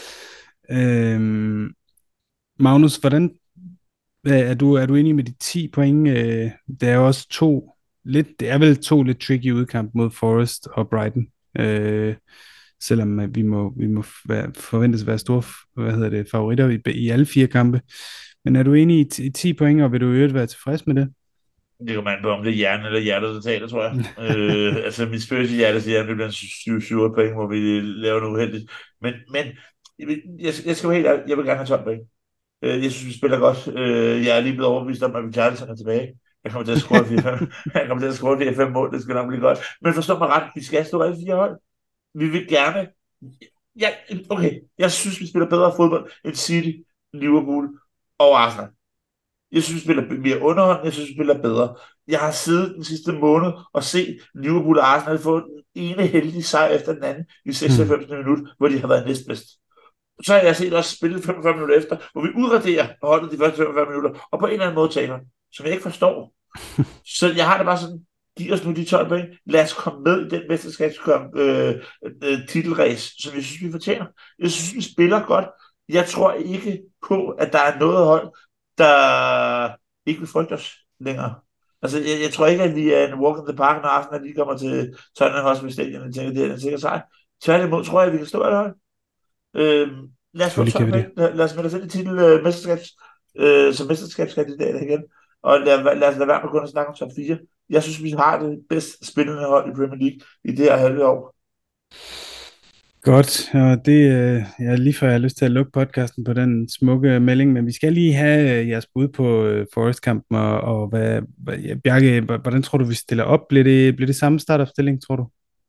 Øhm, Magnus, hvordan er du, er du enig med de ti point? Øh, der er jo også to lidt, det er vel to lidt tricky udkamp mod Forest og Brighton. Øh, selvom øh, vi må, vi må være, forventes at være store, hvad hedder det, favoritter i, i alle fire kampe. Men er du enig i, t- i ti point, og vil du i øvrigt være tilfreds med det? Det kommer an på, om det er hjernen eller hjertet, der taler, tror jeg. øh, altså, mit spøgelse hjerte siger, at det bliver en syv syv point, hvor vi laver noget uheldigt. Men, men jeg, jeg skal være helt ærlig, jeg vil gerne have tolv point. Øh, jeg synes, vi spiller godt. Øh, jeg er lige blevet overbevist om, at Richarlison er tilbage. Jeg kommer til at score fire fem. Jeg kommer til at score fire fem mål, det skal nok blive godt. Men forstå mig ret, vi skal stå alle fire hold. Vi vil gerne... Ja, okay, jeg synes, vi spiller bedre fodbold end City, Liverpool og Arsenal. Jeg synes, vi spiller mere underholdende, jeg synes, vi spiller bedre. Jeg har siddet den sidste måned og set Liverpool og Arsenal få den ene heldige sejr efter den anden i seksoghalvfems mm. minut, hvor de har været næstbedst. Så har jeg set også spillet femogfyrre minutter efter, hvor vi udraderer holdet de første femogfyrre minutter, og på en eller anden måde taler, som jeg ikke forstår. Så jeg har det bare sådan, giv os nu de tolv point, lad os komme med i den mesterskabskamp øh, øh, titelræs, som jeg synes, vi fortjener. Jeg synes, vi spiller godt. Jeg tror ikke på, at der er noget hold, der ikke vil frygte os længere. Altså, jeg, jeg tror ikke, at vi er en walk in the park, når Arsenal lige kommer til Tottenham Hotspur Stadion, og tænker, det er en sikker sejr. Tværtimod tror jeg, at vi kan stå alle hold. Øhm, lad os få tolv point. Lad, lad os melde os ind i titel øh, mesterskabs, øh, som mesterskabskandidater igen. Og lad, lad os lade være med kun at snakke om top fire. Jeg synes, vi har det bedst spillende hold i Premier League i det her halve år. Godt, og det øh, jeg lige før jeg har lyst til at lukke podcasten på den smukke melding, men vi skal lige have øh, jeres bud på øh, Forest-kampen, og, og hvad, hvad, ja, Bjarke, hvordan tror du, vi stiller op? Bliver det, bliver det samme startopstilling, tror du?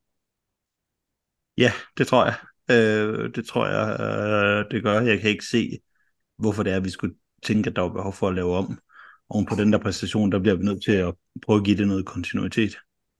Ja, det tror jeg. Øh, det tror jeg, øh, det gør. Jeg kan ikke se, hvorfor det er, at vi skulle tænke, at der var behov for at lave om. Oven på den der præstation, der bliver vi nødt til at prøve at give det noget kontinuitet.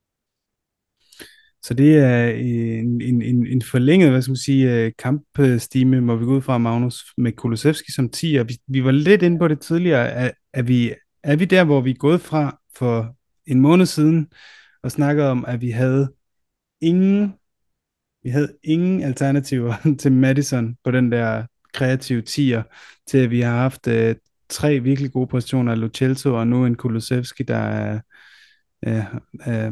Så det er en, en, en, en forlænget, hvad skal man sige, øh, kampstime, må vi gå ud fra, Magnus, med Kulusevski som tier. Vi, vi var lidt inde på det tidligere. Er, er, vi, er vi der, hvor vi er gået fra for en måned siden og snakkede om, at vi havde ingen, vi havde ingen alternativer til Madison på den der kreative tier, til at vi har haft øh, tre virkelig gode positioner af Lo Celso, og nu en Kulusevski, der er, er, er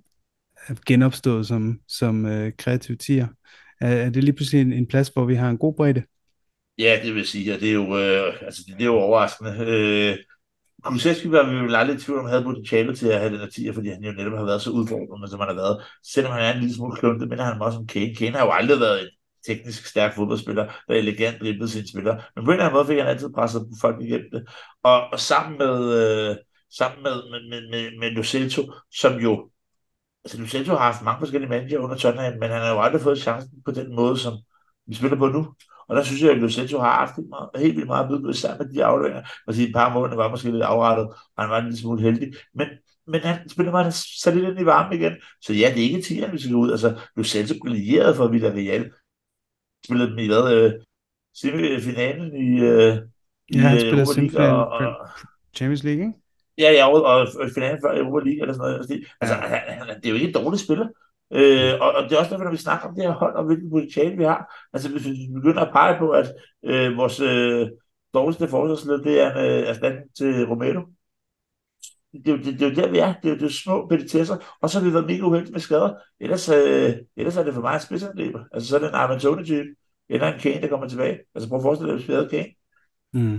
er genopstået som, som øh, kreativ tier. Er, er det lige pludselig en, en plads, hvor vi har en god bredde? Ja, det vil sige, at det er jo, øh, altså, det, det er jo overraskende. Øh, Kulusevski var vi vel aldrig i tvivl om, havde potentiale til at have den her tier, fordi han jo netop har været så udfordrende, som han har været. Selvom han er en lille smule kluntet, men han er også som Kane. Kane har jo aldrig været en teknisk stærk fodboldspiller, der elegant driblede sine spillere. Men på en eller anden måde fik han altid presset folk igennem det. Og, og sammen med, øh, sammen med, med, med, med, med Lo Celso, som jo altså Lucenzo har haft mange forskellige manager under Tottenham, men han har jo aldrig fået chancen på den måde, som vi spiller på nu. Og der synes jeg, at Lucenzo har haft helt, meget, helt vildt meget byde sammen med de afleveringer. Og sige, et par måneder var måske lidt afrettet, og han var en lille smule heldig. Men, men han spiller mig så lidt ind i varmen igen. Så ja, det er ikke tieren, vi skal gå ud. Altså, Lucenzo brillerede for Villarreal. Spillede dem i hvad? Øh, semifinalen i, øh, Ja, i han øh, spiller Europa League. simpelthen Og, og, Champions League, ikke? Ja, ja, og, og finalen før Europa League eller sådan noget. Altså, det, altså Ja. han, han, det er jo ikke en dårlig spiller. Øh, og, og det er også derfor, når vi snakker om det her hold, og hvilken potentiale vi har. Altså, hvis vi begynder at pege på, at øh, vores øh, dårligste forsvarsled, det er en øh, erstatning til Romero. Det, er jo- det, det, er jo der, vi er. Det er jo det er små petitesser. Og så har vi været mega uheldige med skader. Ellers, øh, ellers er det for mig en spidsangriber. Altså, så er det en Armand Tony-type. Eller en Kane, der kommer tilbage. Altså, prøv at forestille dig, hvis vi havde Kane. Mm.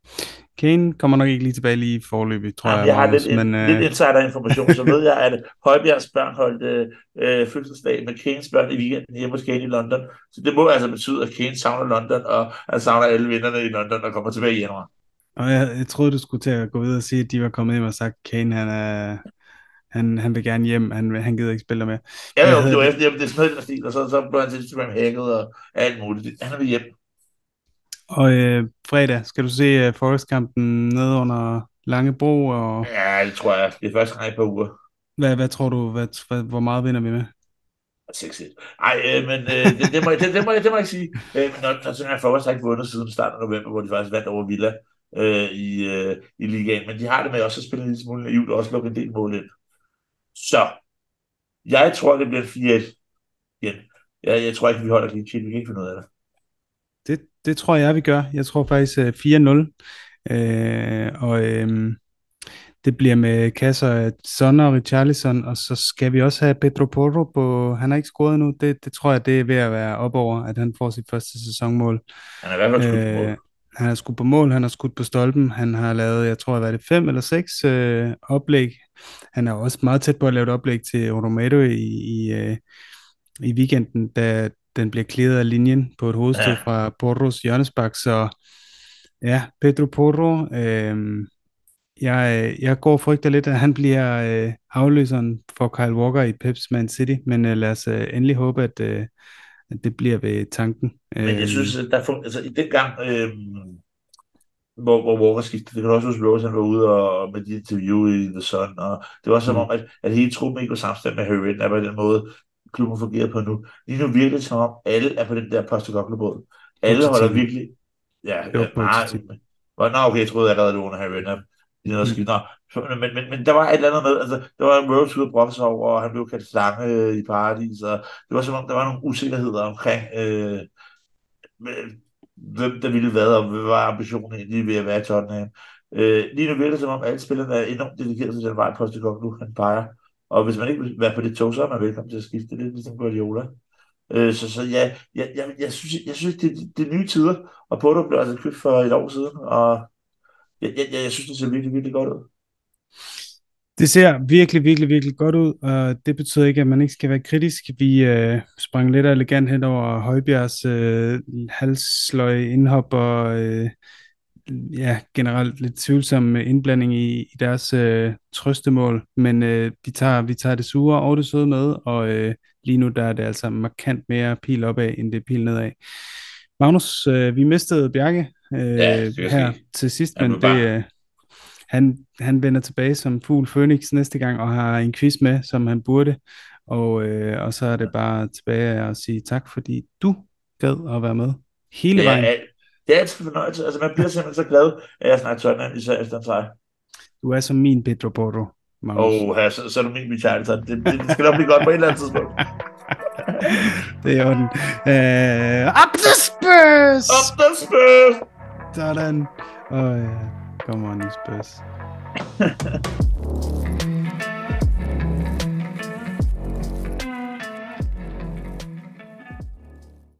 Kane kommer nok ikke lige tilbage lige i forløbet, tror Jamen, jeg, jeg har lidt, Magnus. en, Men lidt øh, insider-information, så ved jeg, at Højbjergs børn holdt øh, øh, fødselsdag med Kanes børn i weekenden hjemme hos Kane i London. Så det må altså betyde, at Kane savner London, og han savner alle vinderne i London, og kommer tilbage i januar. og jeg, jeg troede, du skulle til at gå videre og sige, at de var kommet hjem og sagt, Kane, han, er, han, han vil gerne hjem, han, han gider ikke spille der mere. Ja, Hvad jo, det hedder var det? efter, det er sådan noget i den stil, og så, så blev hans Instagram hacket og alt muligt. Han er ved hjem. Og øh, fredag, skal du se uh, Forest-kampen nede under Langebro, og Ja, det tror jeg. Det er første gang i et par uger. hvad, hvad tror du, hvad, hvad, hvor meget vinder vi med? seks et. Ej, øh, men øh, det, det, må, det, det, må, jeg- det må jeg ikke sige. Øh, når, når sådan her Forrest har ikke vundet siden starten af november, hvor de faktisk vandt over Villa øh, i, øh, i ligaen. Men de har det med også at spille en lille smule naivt og også lukke en del mål ind. Så jeg tror, det bliver fire et igen. Jeg, jeg tror ikke, vi holder clean sheet. Vi kan ikke finde ud af det. Det, det tror jeg, vi gør. Jeg tror faktisk uh, fire nul. Øh, og øh, det bliver med kasser af Son og Richarlison, og så skal vi også have Pedro Porro på, han har ikke scoret endnu, det, det tror jeg, det er ved at være op over, at han får sit første sæsonmål. Han er i hvert fald skudt på Øh, mål. han har skudt på mål, han har skudt på stolpen, han har lavet, jeg tror, hvad er det, fem eller seks øh, oplæg. Han er også meget tæt på at lave et oplæg til Romero i, i, øh, i weekenden, da den bliver clearet af linjen på et hovedstød Ja, fra Porros hjørnespark, så ja, Pedro Porro, øh, jeg, jeg går og frygter lidt, at han bliver øh, afløseren for Kyle Walker i Peps Man City, men øh, lad os øh, endelig håbe, at, øh, at det bliver ved tanken. men jeg Øh, synes, at der fun- altså, i den gang, øh, hvor, hvor Walker skiftede, det kan du også huske, Rose han var ude og med de interview i The Sun, og det var som mm, om, at, at hele truppen ikke var samstemt med Harry Redknapp på den måde, klubben fungerer på nu. Lige nu virker det som om, alle er på den der Postecoglou-båd. Alle holder Pochettino. virkelig, ja, Det var ja nej, Pochettino. men- nå, okay, jeg troede allerede, det var under Harry Redknapp. De nåede at Mm. skifte. Nå, så- men, men, men der var et eller andet med, altså, der var en Rose ude at brokke sig over, og han blev kaldt slange øh, i paradis, og det var som om, der var nogle usikkerheder omkring, øh, med- hvem der ville hvad, og hvad var ambitionen egentlig ved at være i Tottenham. Øh, lige nu virker det som om, alle spillerne er enormt dedikeret til den vej, Postecoglou han peger. Og hvis man ikke vil være på det tog, så er man velkommen til at skifte. Det er ligesom Guardiola. Øh, så, så ja, jeg, jeg, jeg, synes, jeg synes, det, det er nye tider, og Porto blev altså købt for et år siden, og jeg, jeg, jeg synes, det ser virkelig, virkelig godt ud. Det ser virkelig, virkelig, virkelig godt ud, og det betyder ikke, at man ikke skal være kritisk. Vi øh, sprang lidt elegant hen over Højbjergs øh, halsløje indhop og øh, ja, generelt lidt tvivlsom indblanding i, i deres øh, trøstemål, men øh, vi, tager, vi tager det sure og det søde med, og øh, lige nu der er det altså markant mere pil opad, end det er pil nedad. Magnus, øh, vi mistede Bjarke. øh, Ja, det kan her ske. til sidst, Han men blev det, bare- øh, han, han vender tilbage som fugl Phoenix næste gang, og har en quiz med, som han burde, og, øh, og så er det bare tilbage at sige tak, fordi du gad at være med hele Det er, vejen. al- det er altid en fornøjelse. Altså, man bliver simpelthen så glad af at snakke Tottenham, især efter en sejr. Du er som min Pedro Porro, Magnus. Og her, så, så er du min Richarlison. Det, det, det skal nok blive godt på et eller andet tidspunkt. Det er jo den. Øh, up the Spurs! Up the Spurs! Sådan. Og ja, come on, Spurs.